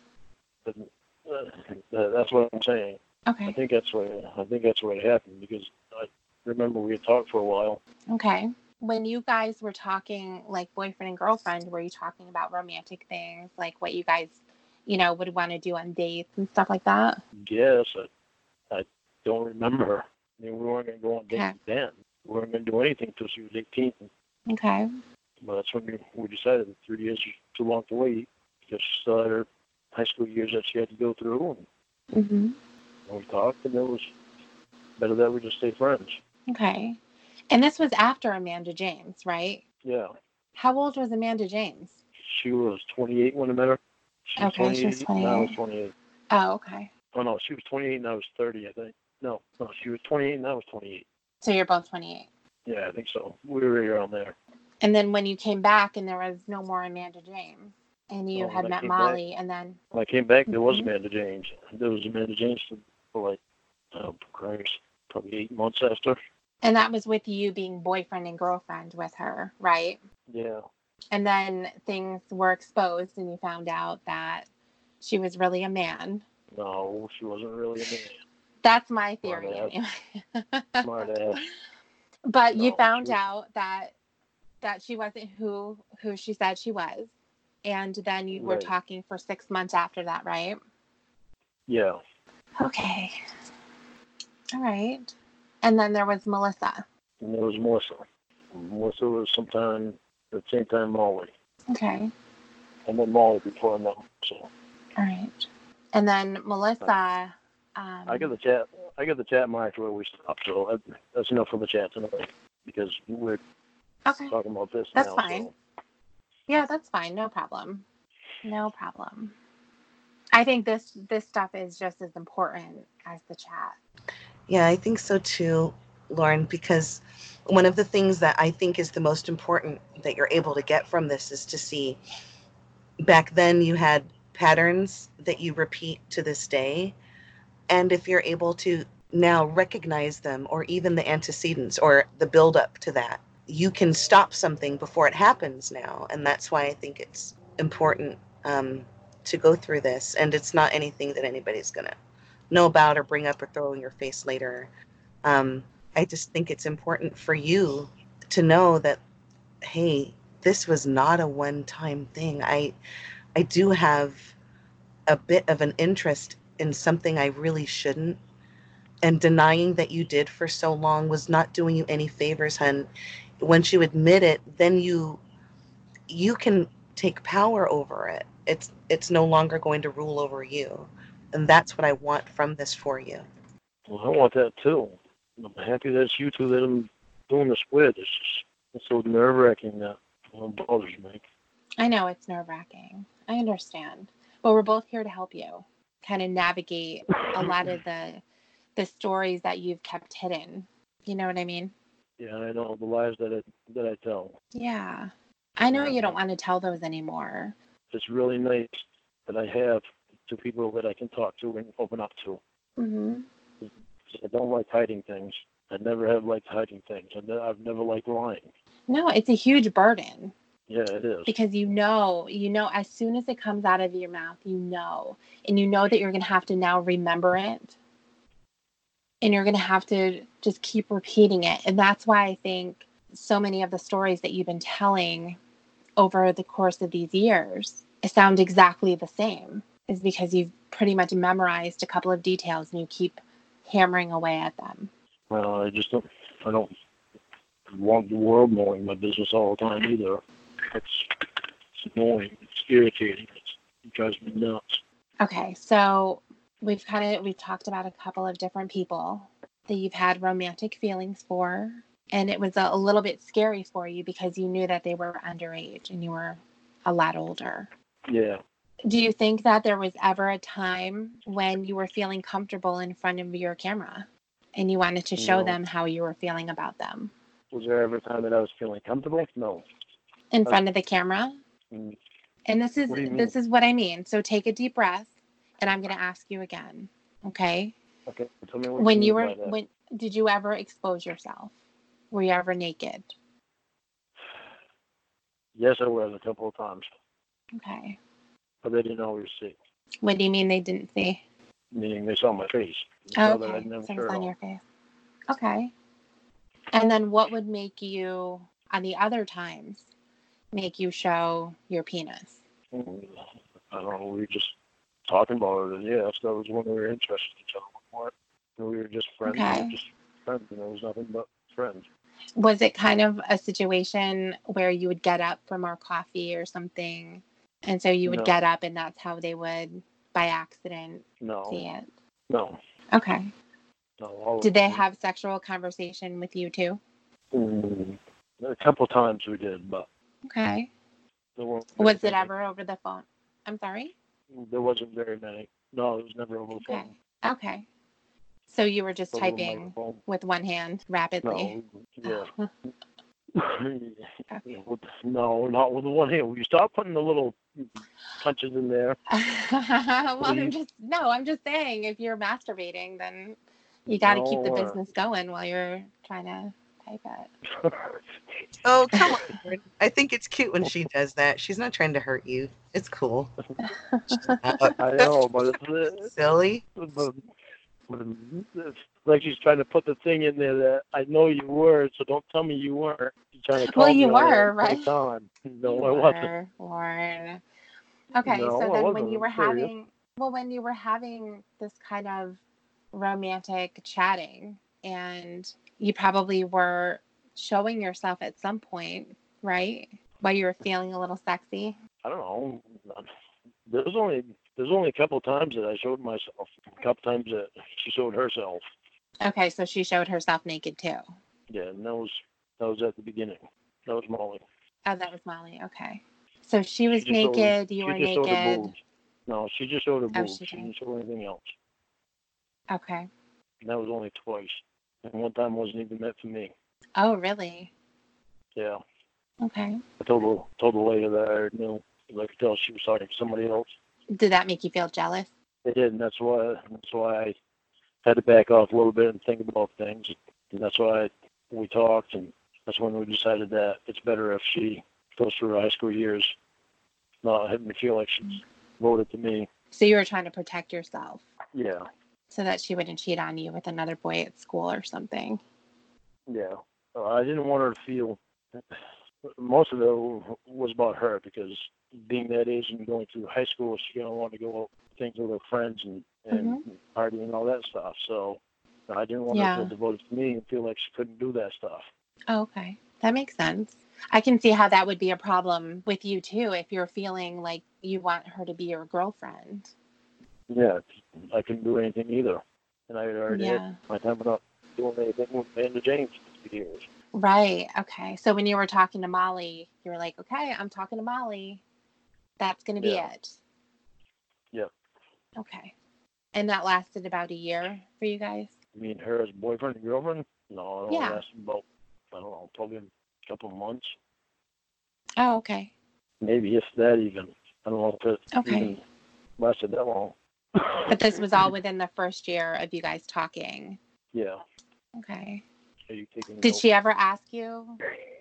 That's what I'm saying. Okay. I think that's what happened because I remember we had talked for a while. Okay. When you guys were talking like boyfriend and girlfriend, were you talking about romantic things, like what you guys, would want to do on dates and stuff like that? Yes, I don't remember. I mean, we weren't going to go on dates then. We weren't going to do anything until she was 18. Okay. But that's when we decided that 3 years is too long to wait because she still had her high school years that she had to go through. Mm-hmm. And we talked, and it was better that we just stay friends. Okay. And this was after Amanda James, right? Yeah. How old was Amanda James? She was 28 when I met her. She was Okay, she was 28, and I was 28. 28. Oh, okay. Oh, no, she was 28 and I was 30, I think. No, she was 28 and I was 28. So you're both 28. Yeah, I think so. We were around there. And then when you came back and there was no more Amanda James and you had met Molly and then... When I came back, there was Mhm. Amanda James. There was Amanda James for like, Christ, probably 8 months after. And that was with you being boyfriend and girlfriend with her, right? Yeah. And then things were exposed and you found out that she was really a man. No, she wasn't really a man. That's my theory Smart ass. anyway. Smart ass. But you No, found she was- out that she wasn't who she said she was. And then you were Right. talking for 6 months after that, right? Yeah. Okay. All right. And then there was Melissa. And there was Melissa. Melissa was sometime at the same time Molly. Okay. And then Molly before them. So All right. And then Melissa. I got the chat marked where we stopped. So that's enough for the chat tonight because we're Okay. talking about this That's now. fine. So. Yeah, that's fine. No problem. No problem. I think this stuff is just as important as the chat. Yeah, I think so too, Lauren, because one of the things that I think is the most important that you're able to get from this is to see back then you had patterns that you repeat to this day. And if you're able to now recognize them or even the antecedents or the buildup to that, you can stop something before it happens now. And that's why I think it's important to go through this. And it's not anything that anybody's going to know about or bring up or throw in your face later. I just think it's important for you to know that, hey, this was not a one-time thing. I do have a bit of an interest in something I really shouldn't. And denying that you did for so long was not doing you any favors, hun. Once you admit it, then you can take power over it. It's no longer going to rule over you. And that's what I want from this for you. Well, I want that too. I'm happy that it's you two that I'm doing this with. It's so nerve-wracking that it bothers me. I know it's nerve-wracking. I understand. But we're both here to help you kind of navigate a lot of the stories that you've kept hidden. You know what I mean? Yeah, I know the lies that I tell. Yeah. I know you don't want to tell those anymore. It's really nice that I have two people that I can talk to and open up to. Mm-hmm. I don't like hiding things. I never have liked hiding things. I've never liked lying. No, it's a huge burden. Yeah, it is. Because you know, as soon as it comes out of your mouth, and you know that you're going to have to now remember it. And you're going to have to just keep repeating it. And that's why I think so many of the stories that you've been telling over the course of these years sound exactly the same, is because you've pretty much memorized a couple of details and you keep hammering away at them. Well, I don't want the world knowing my business all the time either. It's annoying. It's irritating. It drives me nuts. Okay, so we've talked about a couple of different people that you've had romantic feelings for, and it was a little bit scary for you because you knew that they were underage and you were a lot older. Yeah. Do you think that there was ever a time when you were feeling comfortable in front of your camera and you wanted to show them how you were feeling about them? Was there ever a time that I was feeling comfortable? No. In front of the camera? Mm. And this is what I mean. So take a deep breath, and I'm going to ask you again. Okay? Okay. Tell me what you mean by that. When did you ever expose yourself? Were you ever naked? Yes, I was a couple of times. Okay. But they didn't always see. What do you mean they didn't see? Meaning they saw my face. Oh, okay. So it was on your face. Okay. And then what would make you, on the other times, make you show your penis? I don't know. We were just talking about it. Yes, that was when we were interested in each other. We were just friends. Okay. We were just friends, and it was nothing but friends. Was it kind of a situation where you would get up for more coffee or something, and so you would No. get up and that's how they would, by accident, No. see it? No. Okay. No. Did they have sexual conversation with you too? A couple times we did, but Okay. there weren't Was very it many. ever over the phone? I'm sorry? There wasn't very many. No, it was never over the Okay. phone. Okay. So you were just Over the typing microphone. with one hand rapidly? No. Yeah. No, not with the one hand. Will you stop putting the little punches in there? Well, Please? I'm just saying, if you're masturbating, then you got to keep the No, business going while you're trying to type it. Oh, come on. Lauren. I think it's cute when she does that. She's not trying to hurt you. It's cool. I know, but it's Silly. but it's like she's trying to put the thing in there that I know you were, so don't tell me you weren't. You're trying to call Well, me you on it were, at the same right? time. No, You I wasn't. were, Lauren. Okay, No, so I then wasn't. when you were I'm serious. when you were having this kind of romantic chatting, and you probably were showing yourself at some point, right? While you were feeling a little sexy. I don't know. There's only a couple times that I showed myself. A couple times that she showed herself. Okay, so she showed herself naked too. Yeah, and that was at the beginning. That was Molly. Oh, that was Molly. Okay. So she was She just showed naked, you she were just showed her naked. boobs. No, she just showed her Oh, boobs. she She did. didn't show anything else. Okay. And that was only twice. And one time wasn't even meant for me. Oh, really? Yeah. Okay. I told the lady that I already knew. I could tell she was talking to somebody else. Did that make you feel jealous? It did, and that's why I had to back off a little bit and think about things. And that's why we talked, and that's when we decided that it's better if she goes through her high school years, not having me feel like she's voted to me. So you were trying to protect yourself Yeah. so that she wouldn't cheat on you with another boy at school or something. Yeah. I didn't want her to feel. Most of it was about her because being that age and going through high school, she's gonna want to go out things with her friends and party and all that stuff. So I didn't want her to feel devoted to me and feel like she couldn't do that stuff. Oh, okay. That makes sense. I can see how that would be a problem with you too if you're feeling like you want her to be your girlfriend. Yeah, I couldn't do anything either. And I had already Yeah. had my time not doing anything with Amanda James for years. Right. Okay. So when you were talking to Molly, you were like, okay, I'm talking to Molly. That's going to be it. Yeah. Okay. And that lasted about a year for you guys? You mean her as boyfriend and girlfriend? No, it only Yeah. lasted about, I don't know, probably a couple of months. Oh, okay. Maybe if that even. I don't know if it Okay. even lasted that long. But this was all within the first year of you guys talking. Yeah. Okay. Are you taking Did notes? she ever ask you?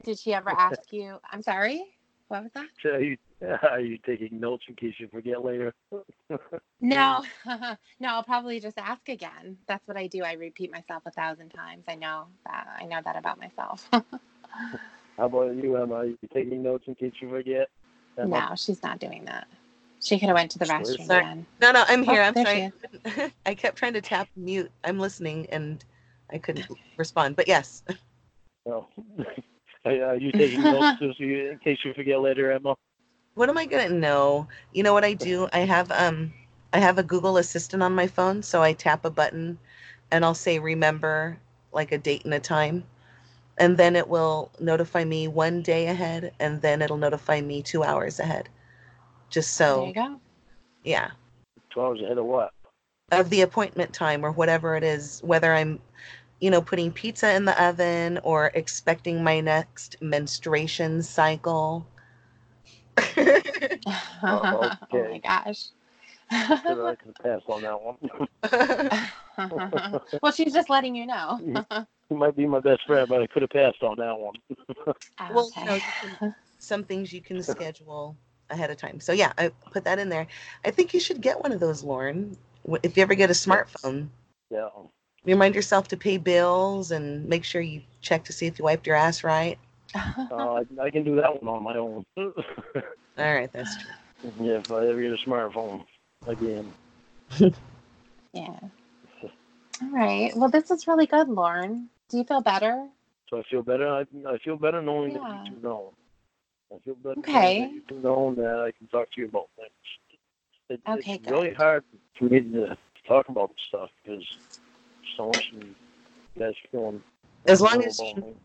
I'm sorry? What was that? Are you taking notes in case you forget later? No. No, I'll probably just ask again. That's what I do. I repeat myself 1,000 times. I know that about myself. How about you, Emma? Are you taking notes in case you forget? Emma? No, she's not doing that. She could have went to the restroom Sorry. again. No, I'm here. Oh, I'm there sorry. she I kept trying to tap mute. I'm listening and I couldn't respond. But yes. No. Are you taking notes in case you forget later, Emma? What am I gonna know? You know what I do? I have a Google Assistant on my phone, so I tap a button and I'll say remember like a date and a time. And then it will notify me 1 day ahead, and then it'll notify me 2 hours ahead. Just There so, you go. yeah, 2 hours ahead of what? of the appointment time or whatever it is, whether I'm, putting pizza in the oven or expecting my next menstruation cycle. Okay. Oh my gosh. I could pass on that one. Well, she's just letting you know. You might be my best friend, but I could have passed on that one. Well, Okay. some things you can schedule ahead of time. So yeah, I put that in there. I think you should get one of those, Lauren. If you ever get a smartphone, Yeah. remind yourself to pay bills and make sure you check to see if you wiped your ass right. I can do that one on my own. All right, that's true. Yeah, if I ever get a smartphone again. Yeah. All right. Well, this is really good, Lauren. Do you feel better? So I feel better. I feel better knowing that Yeah. you two know. I feel better knowing Okay. that you two know that I can talk to you about things. Okay, It's really good. hard for me to talk about this stuff because so much of you guys feeling As what you long know as about you, me.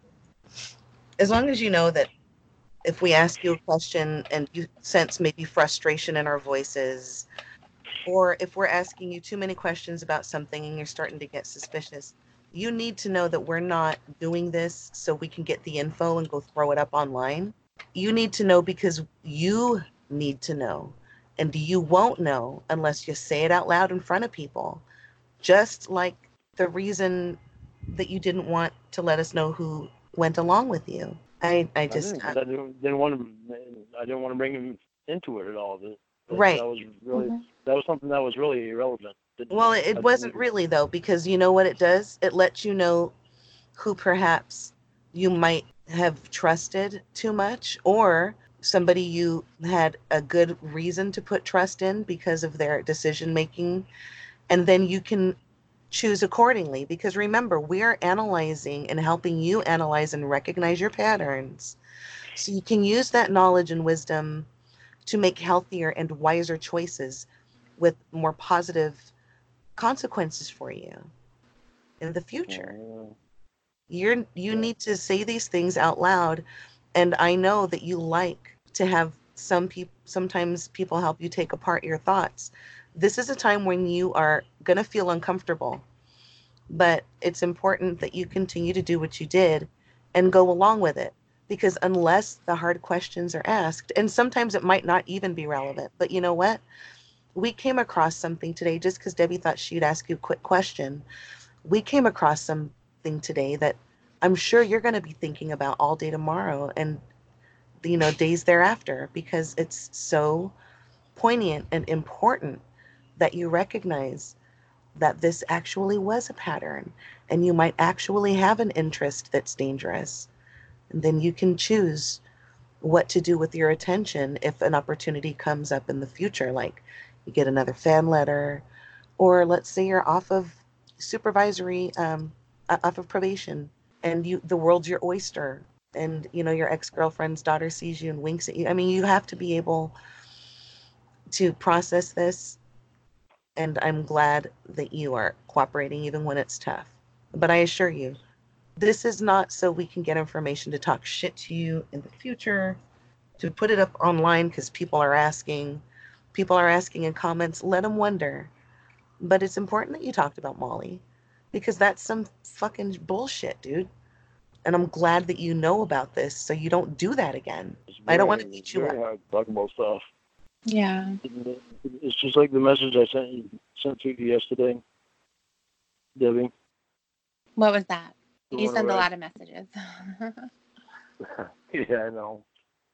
as long as you know that if we ask you a question and you sense maybe frustration in our voices, or if we're asking you too many questions about something and you're starting to get suspicious, you need to know that we're not doing this so we can get the info and go throw it up online. You need to know because you need to know. And you won't know unless you say it out loud in front of people. Just like the reason that you didn't want to let us know who went along with you. I I just, didn't, 'cause didn't want to. I didn't want to bring him into it at all. right. That was really Mhm. that was something that was really irrelevant. Well, I it didn't wasn't even. really though, because you know what it does? It lets you know who perhaps you might have trusted too much, or somebody you had a good reason to put trust in because of their decision making. And then you can choose accordingly. Because remember, we're analyzing and helping you analyze and recognize your patterns. So you can use that knowledge and wisdom to make healthier and wiser choices with more positive consequences for you in the future. Uh, You yeah. need to say these things out loud, and I know that you like to have sometimes people help you take apart your thoughts. This is a time when you are going to feel uncomfortable, but it's important that you continue to do what you did and go along with it, because unless the hard questions are asked, and sometimes it might not even be relevant, but you know what? We came across something today just because Debbie thought she'd ask you a quick question. We came across something today that I'm sure you're going to be thinking about all day tomorrow and days thereafter, because it's so poignant and important that you recognize that this actually was a pattern and you might actually have an interest that's dangerous. And then you can choose what to do with your attention if an opportunity comes up in the future, like you get another fan letter, or let's say you're off of supervisory, off of probation, and the world's your oyster, and your ex-girlfriend's daughter sees you and winks at you. I mean, you have to be able to process this, and I'm glad that you are cooperating even when it's tough. But I assure you, this is not so we can get information to talk shit to you in the future, to put it up online because people are asking. People are asking in comments, let them wonder. But it's important that you talked about Molly, because that's some fucking bullshit, dude. And I'm glad that you know about this so you don't do that again. I don't want to It's beat you very up. hard to talk about stuff. Yeah. It's just like the message I sent to you yesterday, Debbie. What was that? The You one send a where lot of messages. yeah, I know.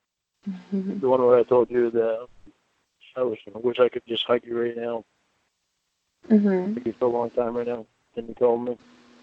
The one where I told you that I wish I could just hug you right now. Mm-hmm. Hug you for a long time right now. Then you told me.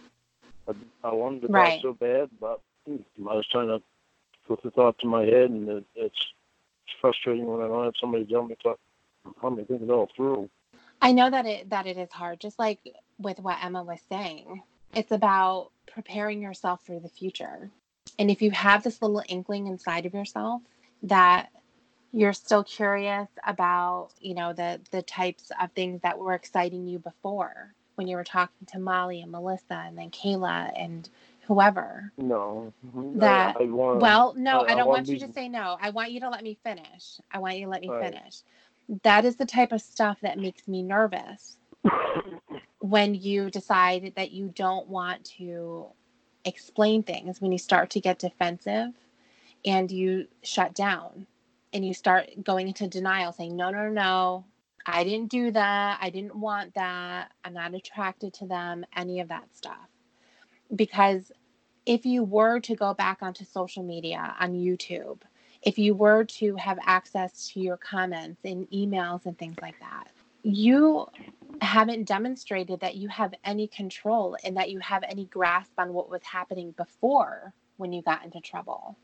I wanted to talk Right. so bad, but I was trying to put the thoughts in my head, and it's frustrating when I don't have somebody tell me help me think it all through. I know that it is hard, just like with what Emma was saying. It's about preparing yourself for the future. And if you have this little inkling inside of yourself that you're still curious about, the types of things that were exciting you before when you were talking to Molly and Melissa and then Kayla and whoever. No, That, I want well, to. no, I I don't want want to you to be. say no. I want you to let me finish. I want you to let me All right. finish. That is the type of stuff that makes me nervous when you decide that you don't want to explain things, when you start to get defensive and you shut down and you start going into denial, saying, no, no, no, I didn't do that. I didn't want that. I'm not attracted to them, any of that stuff. Because if you were to go back onto social media on YouTube, if you were to have access to your comments and emails and things like that, you haven't demonstrated that you have any control and that you have any grasp on what was happening before when you got into trouble.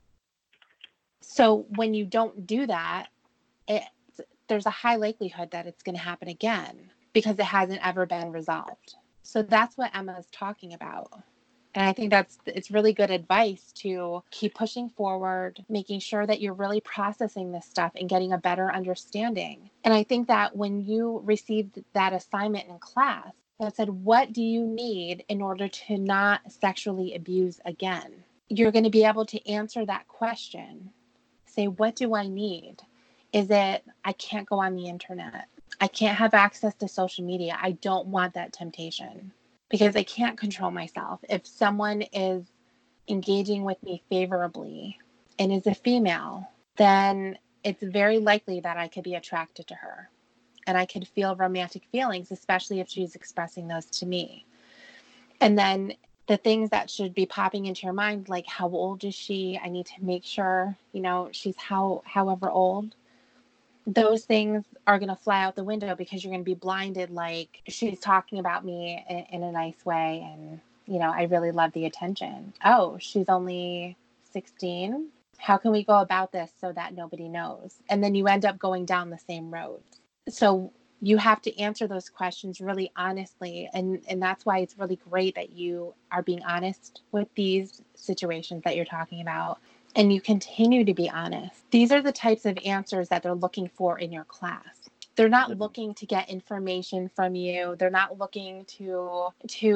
So when you don't do that, there's a high likelihood that it's going to happen again because it hasn't ever been resolved. So that's what Emma is talking about. And I think it's really good advice to keep pushing forward, making sure that you're really processing this stuff and getting a better understanding. And I think that when you received that assignment in class that said, what do you need in order to not sexually abuse again? You're going to be able to answer that question. Say, what do I need? Is it, I can't go on the internet. I can't have access to social media. I don't want that temptation because I can't control myself. If someone is engaging with me favorably and is a female, then it's very likely that I could be attracted to her and I could feel romantic feelings, especially if she's expressing those to me. And then the things that should be popping into your mind, like how old is she? I need to make sure, she's however old. Those things are going to fly out the window because you're going to be blinded. Like, she's talking about me in a nice way. And, I really love the attention. Oh, she's only 16. How can we go about this so that nobody knows? And then you end up going down the same road. So you have to answer those questions really honestly. And that's why it's really great that you are being honest with these situations that you're talking about. And you continue to be honest. These are the types of answers that they're looking for in your class. They're not looking to get information from you. They're not looking to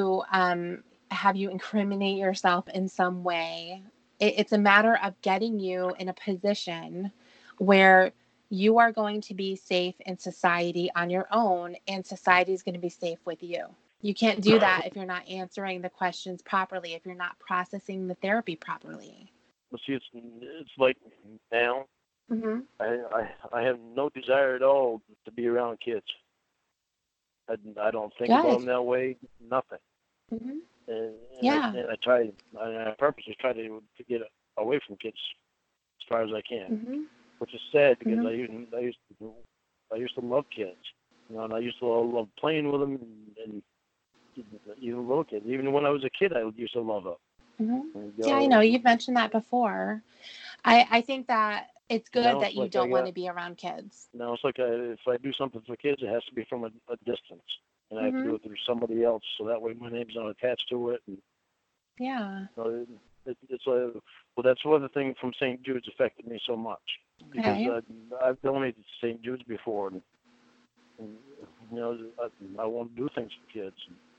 have you incriminate yourself in some way. It's a matter of getting you in a position where you are going to be safe in society on your own, and society is going to be safe with you. You can't do that if you're not answering the questions properly, if you're not processing the therapy properly. Well, see, it's like now, Mm-hmm. I have no desire at all to be around kids. I don't think about them that way. Nothing. Mm-hmm. And Yeah. I purposely try to get away from kids as far as I can, Mm-hmm. which is sad because Mm-hmm. I used to love kids, and I used to love playing with them, and even little kids. Even when I was a kid, I used to love them. Mm-hmm. Yeah, I know. You've mentioned that before. I think that it's good that you don't want to be around kids. Now it's like if I do something for kids, it has to be from a distance, and I have to do it through somebody else, so that way my name's not attached to it. And, yeah. It's well, that's one of the things from St. Jude's affected me so much because I've donated to St. Jude's before, and I won't do things for kids.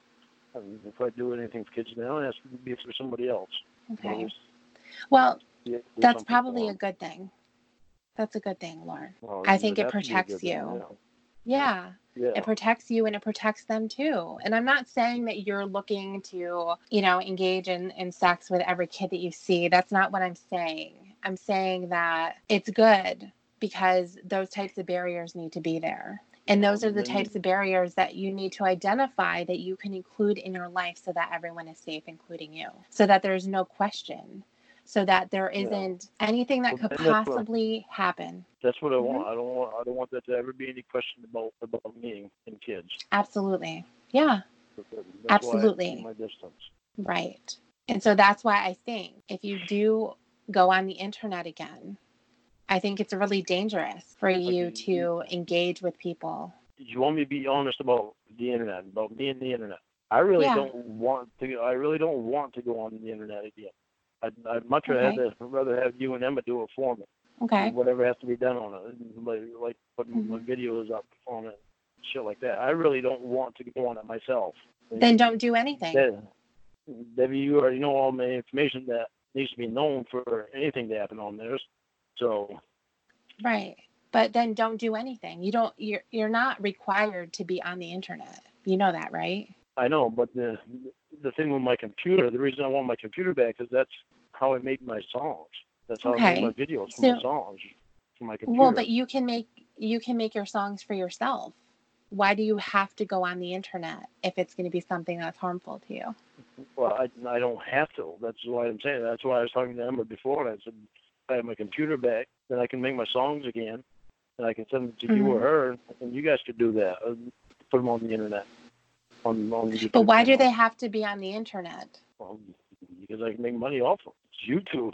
And if I do anything for kids now, it has to be for somebody else. Okay. Well, that's probably a good thing. That's a good thing, Lauren. Well, I think it protects you. Yeah. It protects you and it protects them too. And I'm not saying that you're looking to, engage in sex with every kid that you see. That's not what I'm saying. I'm saying that it's good because those types of barriers need to be there. And those are the types of barriers that you need to identify that you can include in your life so that everyone is safe, including you, so that there's no question, so that there isn't anything that could possibly happen. That's what I want. I don't want there to ever be any question about me and kids. Absolutely. Yeah. That's absolutely. Why I keep my distance. Right. And so that's why I think if you do go on the internet again, I think it's really dangerous for you to engage with people. You want me to be honest about the internet, about me and the internet? I really don't want to. I really don't want to go on the internet again. I'd much rather have you and Emma do it for me. Okay. Whatever has to be done on it, like putting my videos up on it, shit like that. I really don't want to go on it myself. Then don't do anything. Debbie, you already know all the information that needs to be known for anything to happen on there. So. Right. But then don't do anything. You're not required to be on the internet. You know that, right? I know, but the thing with my computer, the reason I want my computer back is that's how I made my songs. That's how I made my videos for my songs from my computer. Well, but you can make your songs for yourself. Why do you have to go on the internet if it's going to be something that's harmful to you? Well, I don't have to. That's why I'm saying. That's why I was talking to Emma before, and I said, if I have my computer back, then I can make my songs again, and I can send them to you or her, and you guys could do that. Put them on the internet. On YouTube. But why do they have to be on the internet? Well, because I can make money off of it. It's YouTube.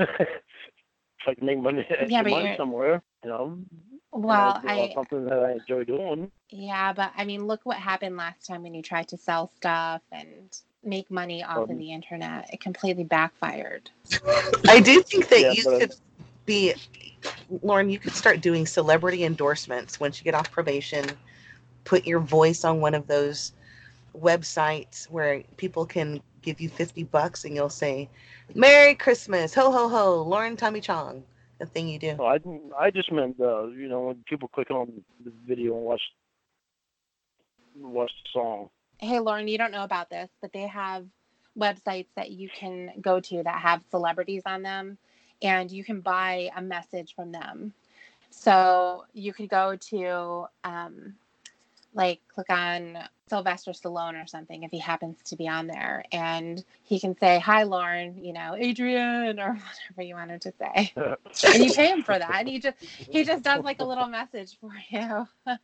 If I can make money somewhere, Well, something that I enjoy doing. Yeah, but I mean, look what happened last time when you tried to sell stuff, and make money off of the internet. It completely backfired. I do think that Yeah, you but could be, Lauren, you could start doing celebrity endorsements once you get off probation. Put your voice on one of those websites where people can give you $50 and you'll say, Merry Christmas, ho, ho, ho, Lauren Tommy Chong, the thing you do. no, I just meant, when people click on the video and watch the song. Hey, Lauren, you don't know about this, but they have websites that you can go to that have celebrities on them, and you can buy a message from them. So you could go to, click on Sylvester Stallone or something if he happens to be on there, and he can say, "Hi, Lauren," Adrian, or whatever you want him to say, and you pay him for that, and he just does like a little message for you.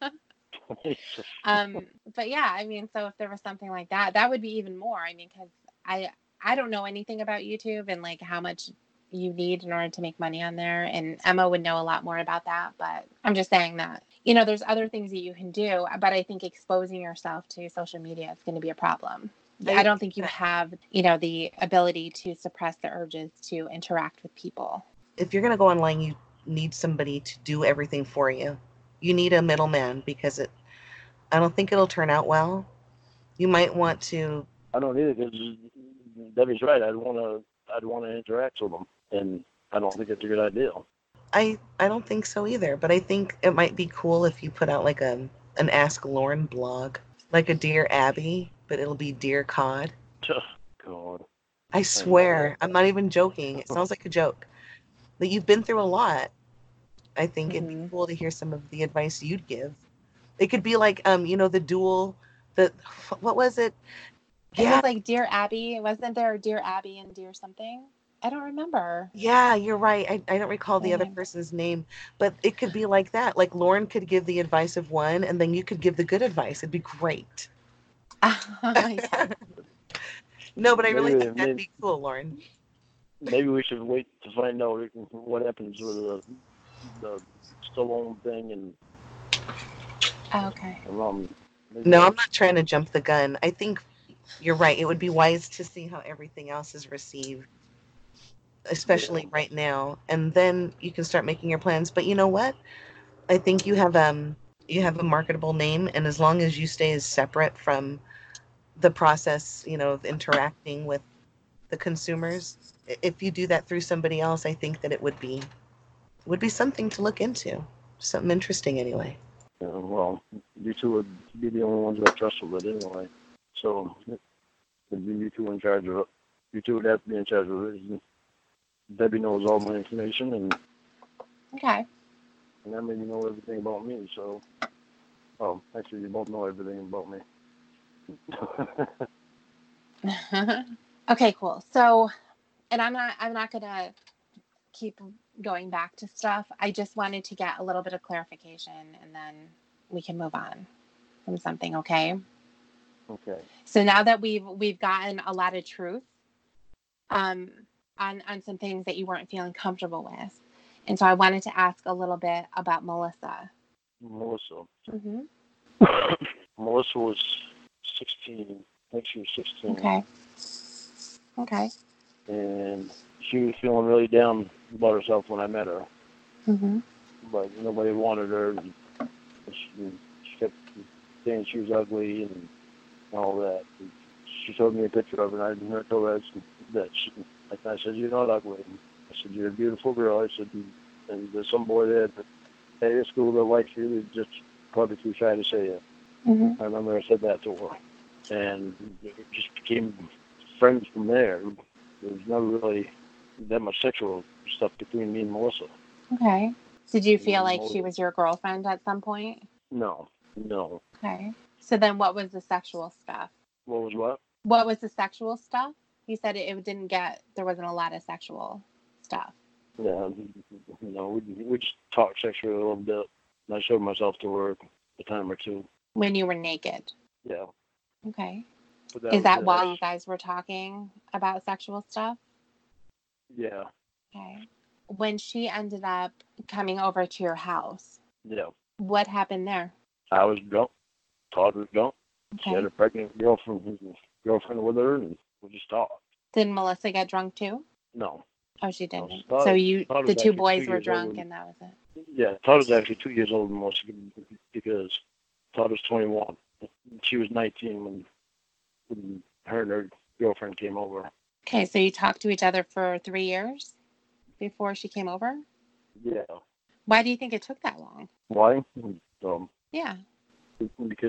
But yeah, I mean, so if there was something like that, that would be even more. I mean, because I don't know anything about YouTube and like how much you need in order to make money on there, and Emma would know a lot more about that. But I'm just saying that there's other things that you can do, but I think exposing yourself to social media is going to be a problem. I don't think you have the ability to suppress the urges to interact with people. If you're going to go online, you need somebody to do everything for you. You need a middleman because I don't think it'll turn out well. You might want to. I don't either, because Debbie's right. I'd want to interact with them, and I don't think it's a good idea. I don't think so either, but I think it might be cool if you put out like an Ask Lauren blog, like a Dear Abby, but it'll be Dear Cod. God. I swear, I'm not even joking. It sounds like a joke. But you've been through a lot. I think it'd be cool to hear some of the advice you'd give. It could be like, the duel, what was it? It was like Dear Abby. Wasn't there Dear Abby and Dear something? I don't remember. Yeah, you're right. I don't recall the other person's name, but it could be like that. Like Lauren could give the advice of one, and then you could give the good advice. It'd be great. Yeah. No, but I really think that'd be cool, Lauren. Maybe we should wait to find out what happens with the Stallone thing and. Okay. No, I'm not trying to jump the gun. I think you're right. It would be wise to see how everything else is received, especially right now, and then you can start making your plans. But you know what? I think you have a marketable name, and as long as you stay as separate from the process, of interacting with the consumers, if you do that through somebody else, I think that it would be something to look into, something interesting anyway. Well, you two would be the only ones that trust with it anyway. So it'd be you two in charge of it. You two would have to be in charge of it. Debbie knows all my information, and okay. And that made you know everything about me. So, actually, you both know everything about me. Okay, cool. So, and I'm not gonna keep going back to stuff. I just wanted to get a little bit of clarification, and then we can move on from something. Okay. Okay. So now that we've gotten a lot of truth, on some things that you weren't feeling comfortable with, and so I wanted to ask a little bit about Melissa. Melissa. Mm-hmm. Melissa was 16. I think she was 16. Okay. Okay. And she was feeling really down about herself when I met her. Mm-hmm. But nobody wanted her. And she kept saying she was ugly and all that. And she showed me a picture of her, and I told her that I said, "You're not ugly." I said, "You're a beautiful girl." I said, and there's some boy there at your school that likes you. They're just probably too shy to say it. Mm-hmm. I remember I said that to her. And it just became friends from there. There was never really that much sexual stuff between me and Melissa. Okay. Did you feel like she was your girlfriend at some point? No. Okay. So then what was the sexual stuff? What was what? What was the sexual stuff? You said there wasn't a lot of sexual stuff. Yeah, we just talked sexually a little bit. And I showed myself to her a time or two. When you were naked? Yeah. Okay. Is that while you guys were talking about sexual stuff? Yeah. Okay. When she ended up coming over to your house, yeah, what happened there? I was drunk. Todd was drunk. Okay. She had a pregnant girlfriend girlfriend with her, and we just talked. Did Melissa get drunk too? No. Oh, she didn't. Todd- So Todd the was two actually boys 2 were years drunk, older. and that was it. Yeah, Todd was actually 2 years older than Melissa because Todd was 21. She was 19 when her and her girlfriend came over. Okay, so you talked to each other for 3 years before she came over? Yeah. Why do you think it took that long? Why? Yeah. Because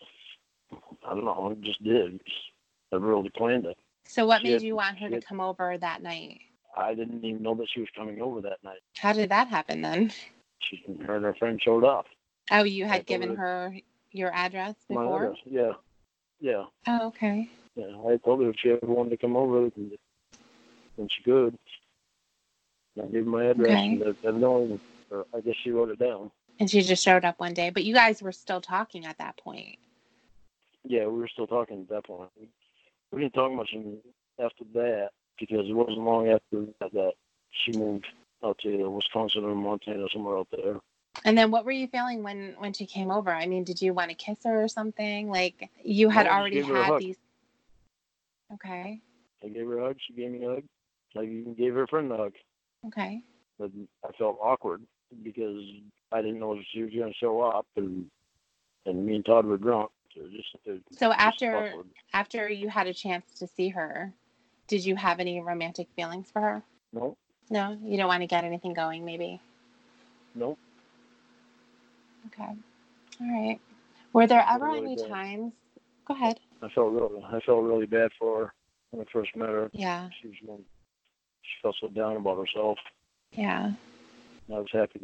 I don't know, it just did. I really planned it. So what She made had- you want her she to had- come over that night? I didn't even know that she was coming over that night. How did that happen then? Her and her friend showed up. Oh, you I had told given her- her your address My before? address. Yeah. Yeah. Oh, okay. Yeah. I told her if she ever wanted to come over, then she could. I gave her my address, Okay. and I guess she wrote it down. And she just showed up one day. But you guys were still talking at that point. Yeah, we were still talking at that point. We didn't talk much after that because it wasn't long after that she moved out to Wisconsin or Montana, somewhere out there. And then what were you feeling when she came over? I mean, did you want to kiss her or something? Like you had No, I just already gave her a had hug. these. Okay. I gave her a hug. She gave me a hug. I even gave her friend a hug. Okay. But I felt awkward because I didn't know if she was going to show up, and me and Todd were drunk. So just awkward. after you had a chance to see her, did you have any romantic feelings for her? No, No, you don't want to get anything going, maybe. no. Okay. All right. Were there I ever really any don't. times? Go ahead. I felt really bad for her when I first met her. Yeah. She felt so down about herself. Yeah. And I was happy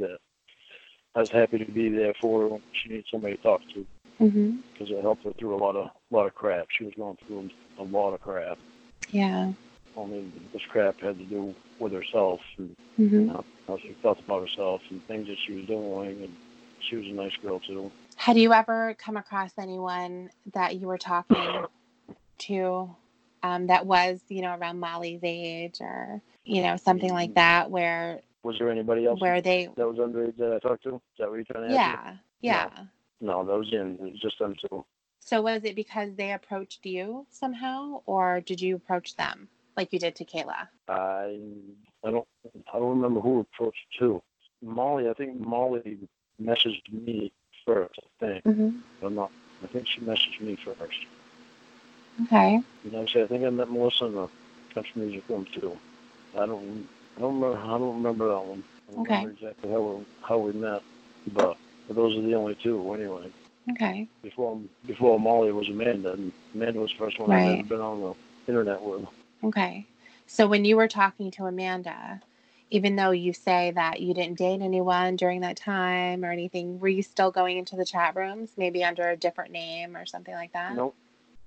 to be there for her when she needed somebody to talk to, Mhm. because it helped her through a lot of crap. She was going through a lot of crap. Yeah. Only this crap had to do with herself and Mhm. how she felt about herself and things that she was doing. And she was a nice girl too. Had you ever come across anyone that you were talking to that was, around Molly's age or, something like that where Was there anybody else they, that was underage that I talked to? Is that what you're trying to ask me? yeah. No, that was it was just them two. So was it because they approached you somehow or did you approach them like you did to Kayla? I don't remember who approached who. I think Molly messaged me first, I think. Mm-hmm. I think she messaged me first. Okay. And actually, I think I met Melissa in the country music room too. I don't remember that one. I don't remember exactly how we met, but those are the only two anyway. Okay. Before Molly was Amanda, and Amanda was the first one I've ever been on the internet with. Okay. So when you were talking to Amanda, even though you say that you didn't date anyone during that time or anything, were you still going into the chat rooms, maybe under a different name or something like that? Nope.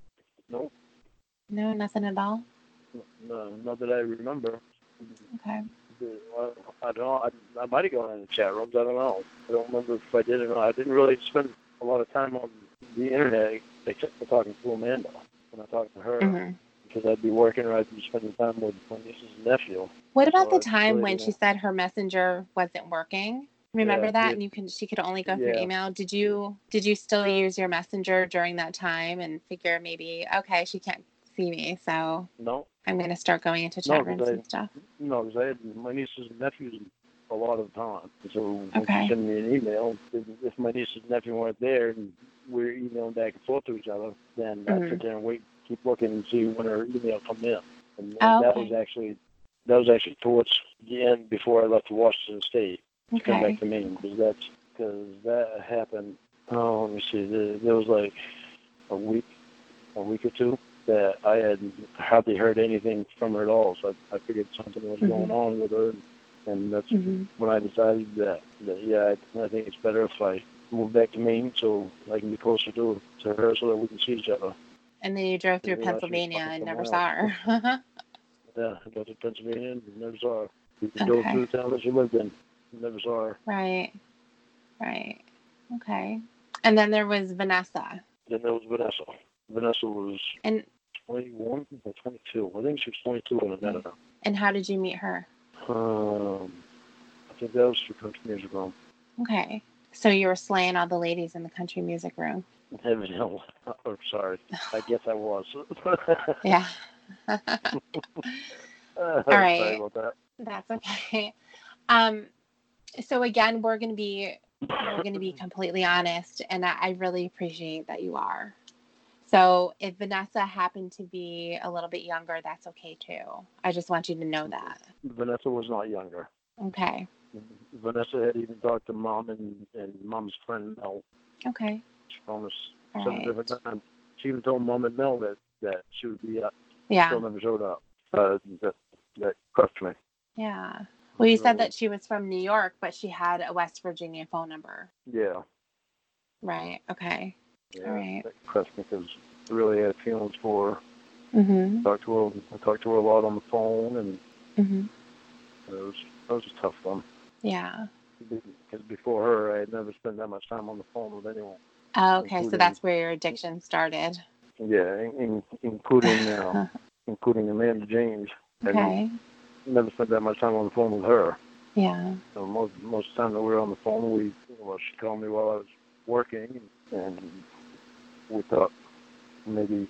No, nothing at all? No, not that I remember. Okay. I don't know. I might have gone in the chat rooms. I don't know. I don't remember if I did or not. I didn't really spend a lot of time on the internet except for talking to Amanda when I talked to her. Mm-hmm. Because I'd be working or I'd be spending time with my niece's nephew. What about the time when she said her messenger wasn't working? Remember that? And she could only go through email. Did you still use your messenger during that time and figure maybe, okay, she can't see me, so no, I'm going to start going into chat rooms and stuff? No, because I had my nieces and nephews a lot of the time. So when Okay. she sent me an email, if my nieces and nephew weren't there and we were emailing back and forth to each other, then I'd sit there and keep looking and see when her email come in. And that was actually towards the end before I left to Washington State to come back to Maine, because that happened. Oh, let me see. There was like a week or two that I had hardly heard anything from her at all. So I figured something was going on with her, and that's when I decided that I think it's better if I move back to Maine so I can be closer to her so that we can see each other. And then you drove through Pennsylvania and never saw her. Yeah, I drove through Pennsylvania and never saw her. We drove through the town that she lived in. Never saw her. Right. Okay. And then there was Vanessa. Then there was Vanessa. Vanessa was 21 or 22. I think she was 22 when I met her. And how did you meet her? I think that was through country music room. Okay. So you were slaying all the ladies in the country music room. Evidently. Oh, sorry. I guess I was. Yeah. All Sorry right. about that. That's okay. Um, so again, we're gonna be completely honest, and I really appreciate that you are. So if Vanessa happened to be a little bit younger, that's okay too. I just want you to know that. Vanessa was not younger. Okay. Vanessa had even talked to Mom and Mom's friend Mel. Okay. She phoned us All 7 right. different times. She even told Mom and Mel that she would be up. Yeah. Still never showed up. That crushed me. Yeah. Well, you said that she was from New York, but she had a West Virginia phone number. Yeah. Right. Okay. Yeah. All right. That crushed me because I really had feelings for her. Mhm. I talked to her a lot on the phone, and Mhm. that was a tough one. Yeah. Because before her, I had never spent that much time on the phone with anyone. Oh, okay, so that's where your addiction started. Yeah, including Amanda James. Okay. I never spent that much time on the phone with her. Yeah. So most of the time that we were on the phone, she called me while I was working, and we talked maybe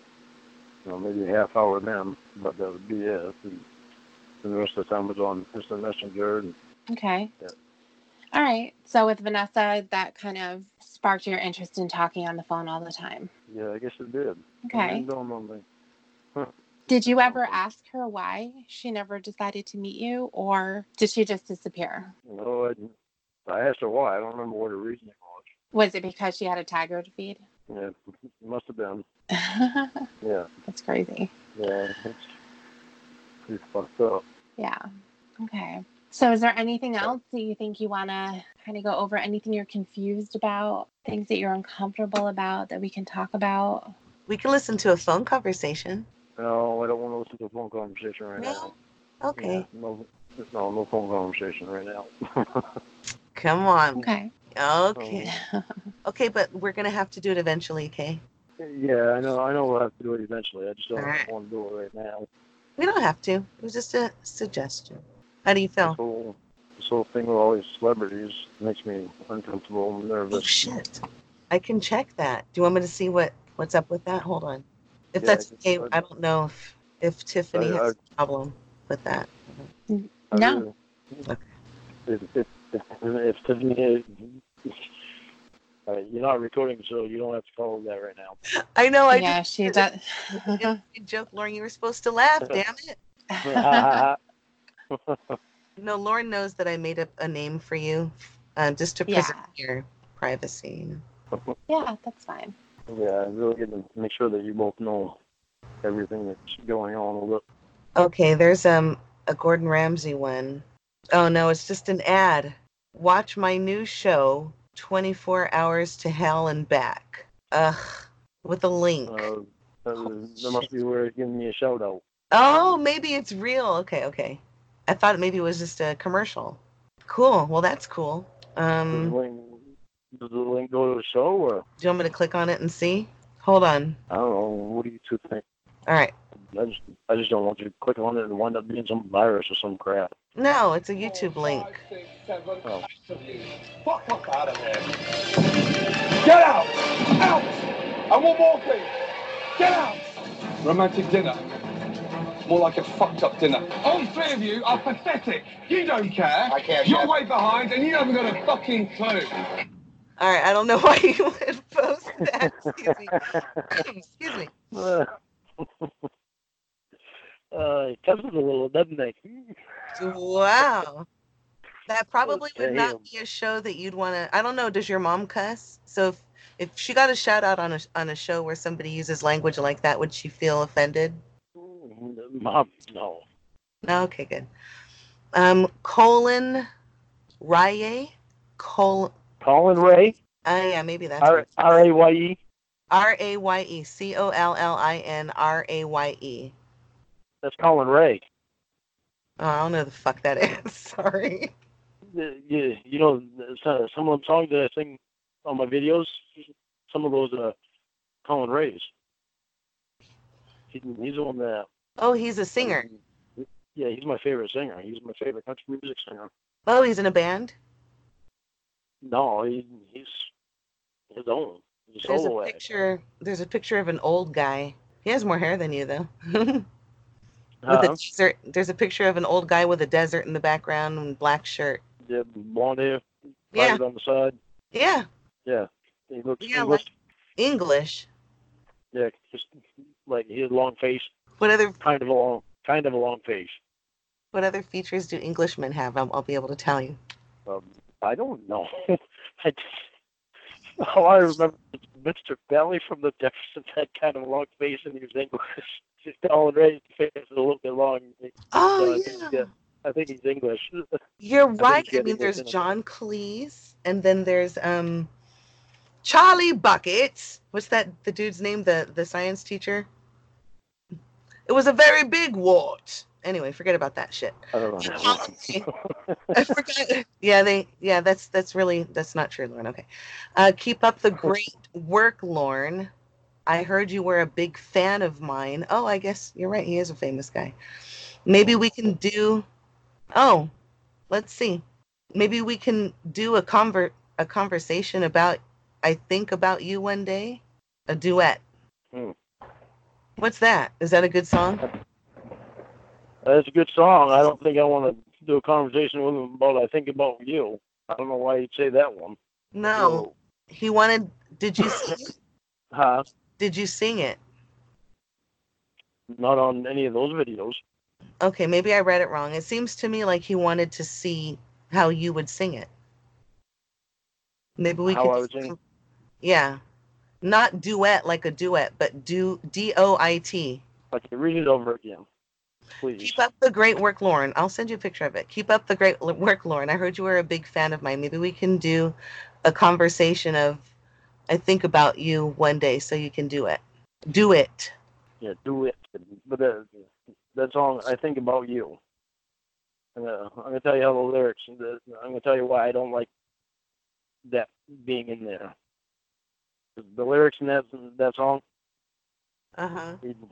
a half hour then, but that would be it. And the rest of the time was on Instant Messenger. Okay. Yeah. All right. So with Vanessa, that kind of sparked your interest in talking on the phone all the time. Yeah, I guess it did. Okay. It dawned on me. Huh. Did you ever ask her why she never decided to meet you, or did she just disappear? No, I asked her why. I don't remember what her reasoning was. Was it because she had a tiger to feed? Yeah, it must have been. Yeah. That's crazy. Yeah, it's pretty fucked up. Yeah. Okay. So is there anything else that you think you want to kind of go over? Anything you're confused about? Things that you're uncomfortable about that we can talk about? We can listen to a phone conversation. No, I don't want to listen to a phone conversation right now. Okay. Yeah, no phone conversation right now. Come on. Okay. Okay. Okay, but we're going to have to do it eventually, okay? Yeah, I know we'll have to do it eventually. I just don't Alright. want to do it right now. We don't have to. It was just a suggestion. How do you feel? This whole thing with all these celebrities makes me uncomfortable and nervous. Oh, shit. I can check that. Do you want me to see what's up with that? Hold on. If Yeah, that's okay, I don't know if Tiffany has a problem with that. No. If Tiffany, you're not recording, so you don't have to call that right now. I know. Yeah, she does. Joke, Lauren. You were supposed to laugh. Damn it. No, Lauren knows that I made up a name for you, just to preserve your privacy. Yeah, that's fine. Yeah, I really get to make sure that you both know everything that's going on with it. Okay, there's a Gordon Ramsay one. Oh no, it's just an ad. Watch my new show, 24 Hours to Hell and Back. With a link. That must be where it's giving me a shout out. Oh, maybe it's real. Okay. I thought maybe it was just a commercial. Cool. Well, that's cool. Does the link go to the show, or? Do you want me to click on it and see? Hold on. I don't know. What do you two think? All right. I just don't want you to click on it and wind up being some virus or some crap. No, it's a YouTube link. 5, 6, 7, 8. Fuck off out of here. Get out! Out! I want more, please. Get out! Romantic dinner. More like a fucked up dinner. All 3 of you are pathetic. You don't care. I care. You're way behind and you haven't got a fucking clue. All right, I don't know why you would post that. Excuse me. Excuse me. It comes with a little, doesn't it? Wow. That probably would not be a show that you'd want to. I don't know. Does your mom cuss? So if she got a shout out on a show where somebody uses language like that, would she feel offended? Mom, no. No. Okay, good. Colin Raye. Colin Ray. Yeah, maybe that's R-A-Y-E. R-A-Y-E. COLLIN-RAYE. That's Colin Ray. Oh, I don't know the fuck that is. Sorry. You know, some of the songs that I sing on my videos, some of those are Colin Ray's. He's the one that. Oh, he's a singer. Yeah, he's my favorite singer. He's my favorite country music singer. Oh, he's in a band? No, he's his own. He's a There's a solo act. picture. There's a picture of an old guy. He has more hair than you, though. With Huh? a desert. There's a picture of an old guy with a desert in the background and black shirt. Yeah, blonde hair, Yeah, parted on the side. yeah, Yeah, he looks yeah. English. Like English. Yeah, just like he has a long face, What other kind of a long face. What other features do Englishmen have? I'll be able to tell you. I don't know. I all I remember is Mr. Belly from the Jeffersons had kind of a long face and he was English. Just Colin Ray's face is a little bit long. Oh So yeah, I think he's English. you're I think right. he's I got mean, English there's in him. John Cleese, and then there's Charlie Buckets. What's that? The dude's name? The science teacher. It was a very big wart. Anyway, forget about that shit. I don't know. I forgot. Yeah, that's not true, Lauren. Okay. Keep up the great work, Lauren. I heard you were a big fan of mine. Oh, I guess you're right. He is a famous guy. Maybe we can do. Oh, let's see. Maybe we can do a conversation about. I think about you one day. A duet. Hmm. What's that? Is that a good song? That's a good song. I don't think I want to do a conversation with him about I think about you. I don't know why he'd say that one. No. He wanted. Did you sing it? Huh? Did you sing it? Not on any of those videos. Okay, maybe I read it wrong. It seems to me like he wanted to see how you would sing it. Maybe we How could. I would sing. Yeah, not duet like a duet, but DOIT. Okay, read it over again, please. Keep up the great work, Lauren. I'll send you a picture of it. Keep up the great work, Lauren. I heard you were a big fan of mine. Maybe we can do a conversation of I think about you one day, so you can do it. Do it. Yeah, do it. But that song, I think about you. I'm gonna tell you how the lyrics. I'm gonna tell you why I don't like that being in there. The lyrics in that song, Uh-huh.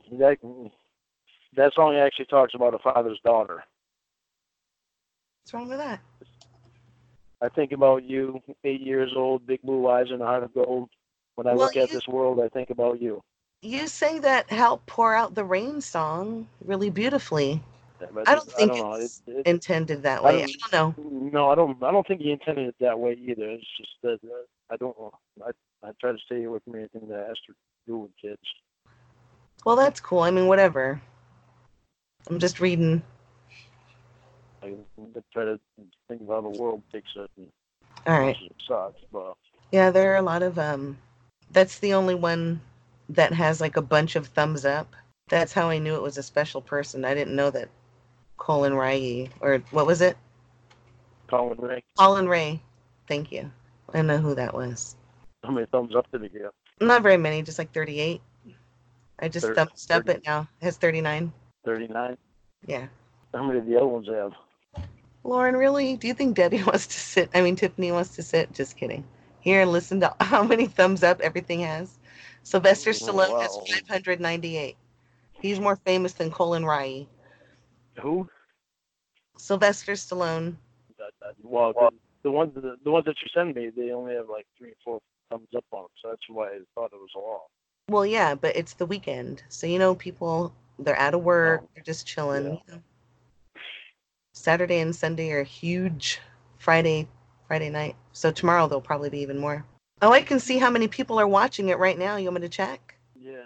that song actually talks about a father's daughter. What's wrong with that? I think about you, 8 years old, big blue eyes and a heart of gold. When I Well, look at this world, I think about you. You sang that Help Pour Out the Rain song really beautifully. But I don't think know. it's intended that way. I don't know. No, I don't think he intended it that way either. It's just that I don't know. I try to stay away from anything that has to do with kids. Well, that's cool. I mean, whatever. I'm just reading. I try to think of how the world takes it. And All right. it sucks, but Yeah, there are a lot of That's the only one that has like a bunch of thumbs up. That's how I knew it was a special person. I didn't know that Colin Ray, or what was it? Colin Ray. Colin Ray. Thank you. I know who that was. How many thumbs up did he get? Not very many, just like 38. I just thumbs up 30. it now. It has 39. 39. Yeah. How many of the other ones have? Lauren, really? Do you think Debbie wants to sit? I mean, Tiffany wants to sit? Just kidding. Here, listen to how many thumbs up everything has. Sylvester Stallone has 598. He's more famous than Colin Ray. Who? Sylvester Stallone. Well, the ones that you send me, they only have like 3 or 4 thumbs up on them, so that's why I thought it was a lot. Well, yeah, but it's the weekend, so people they're out of work, they're just chilling. Yeah. You know. Saturday and Sunday are huge. Friday night. So tomorrow there'll probably be even more. Oh, I can see how many people are watching it right now. You want me to check? Yeah.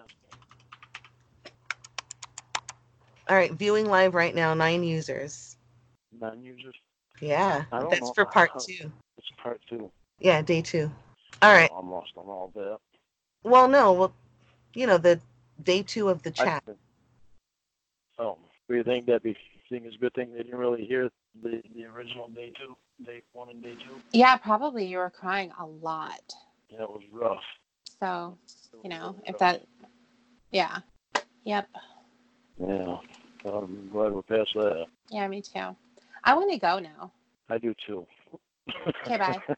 All right, viewing live right now, 9 users. 9 users? Yeah, I don't that's know. for part 2. It's part 2. Yeah, day 2. All right. I'm lost on all that. Well, no, the day 2 of the chat. Do you think that'd be a good thing they didn't really hear the original day 2, day 1 and day 2? Yeah, probably. You were crying a lot. Yeah, it was rough. So, if that, yeah. Yep. Yeah. I'm glad we're past that. Yeah, me too. I want to go now. I do too. Okay, bye.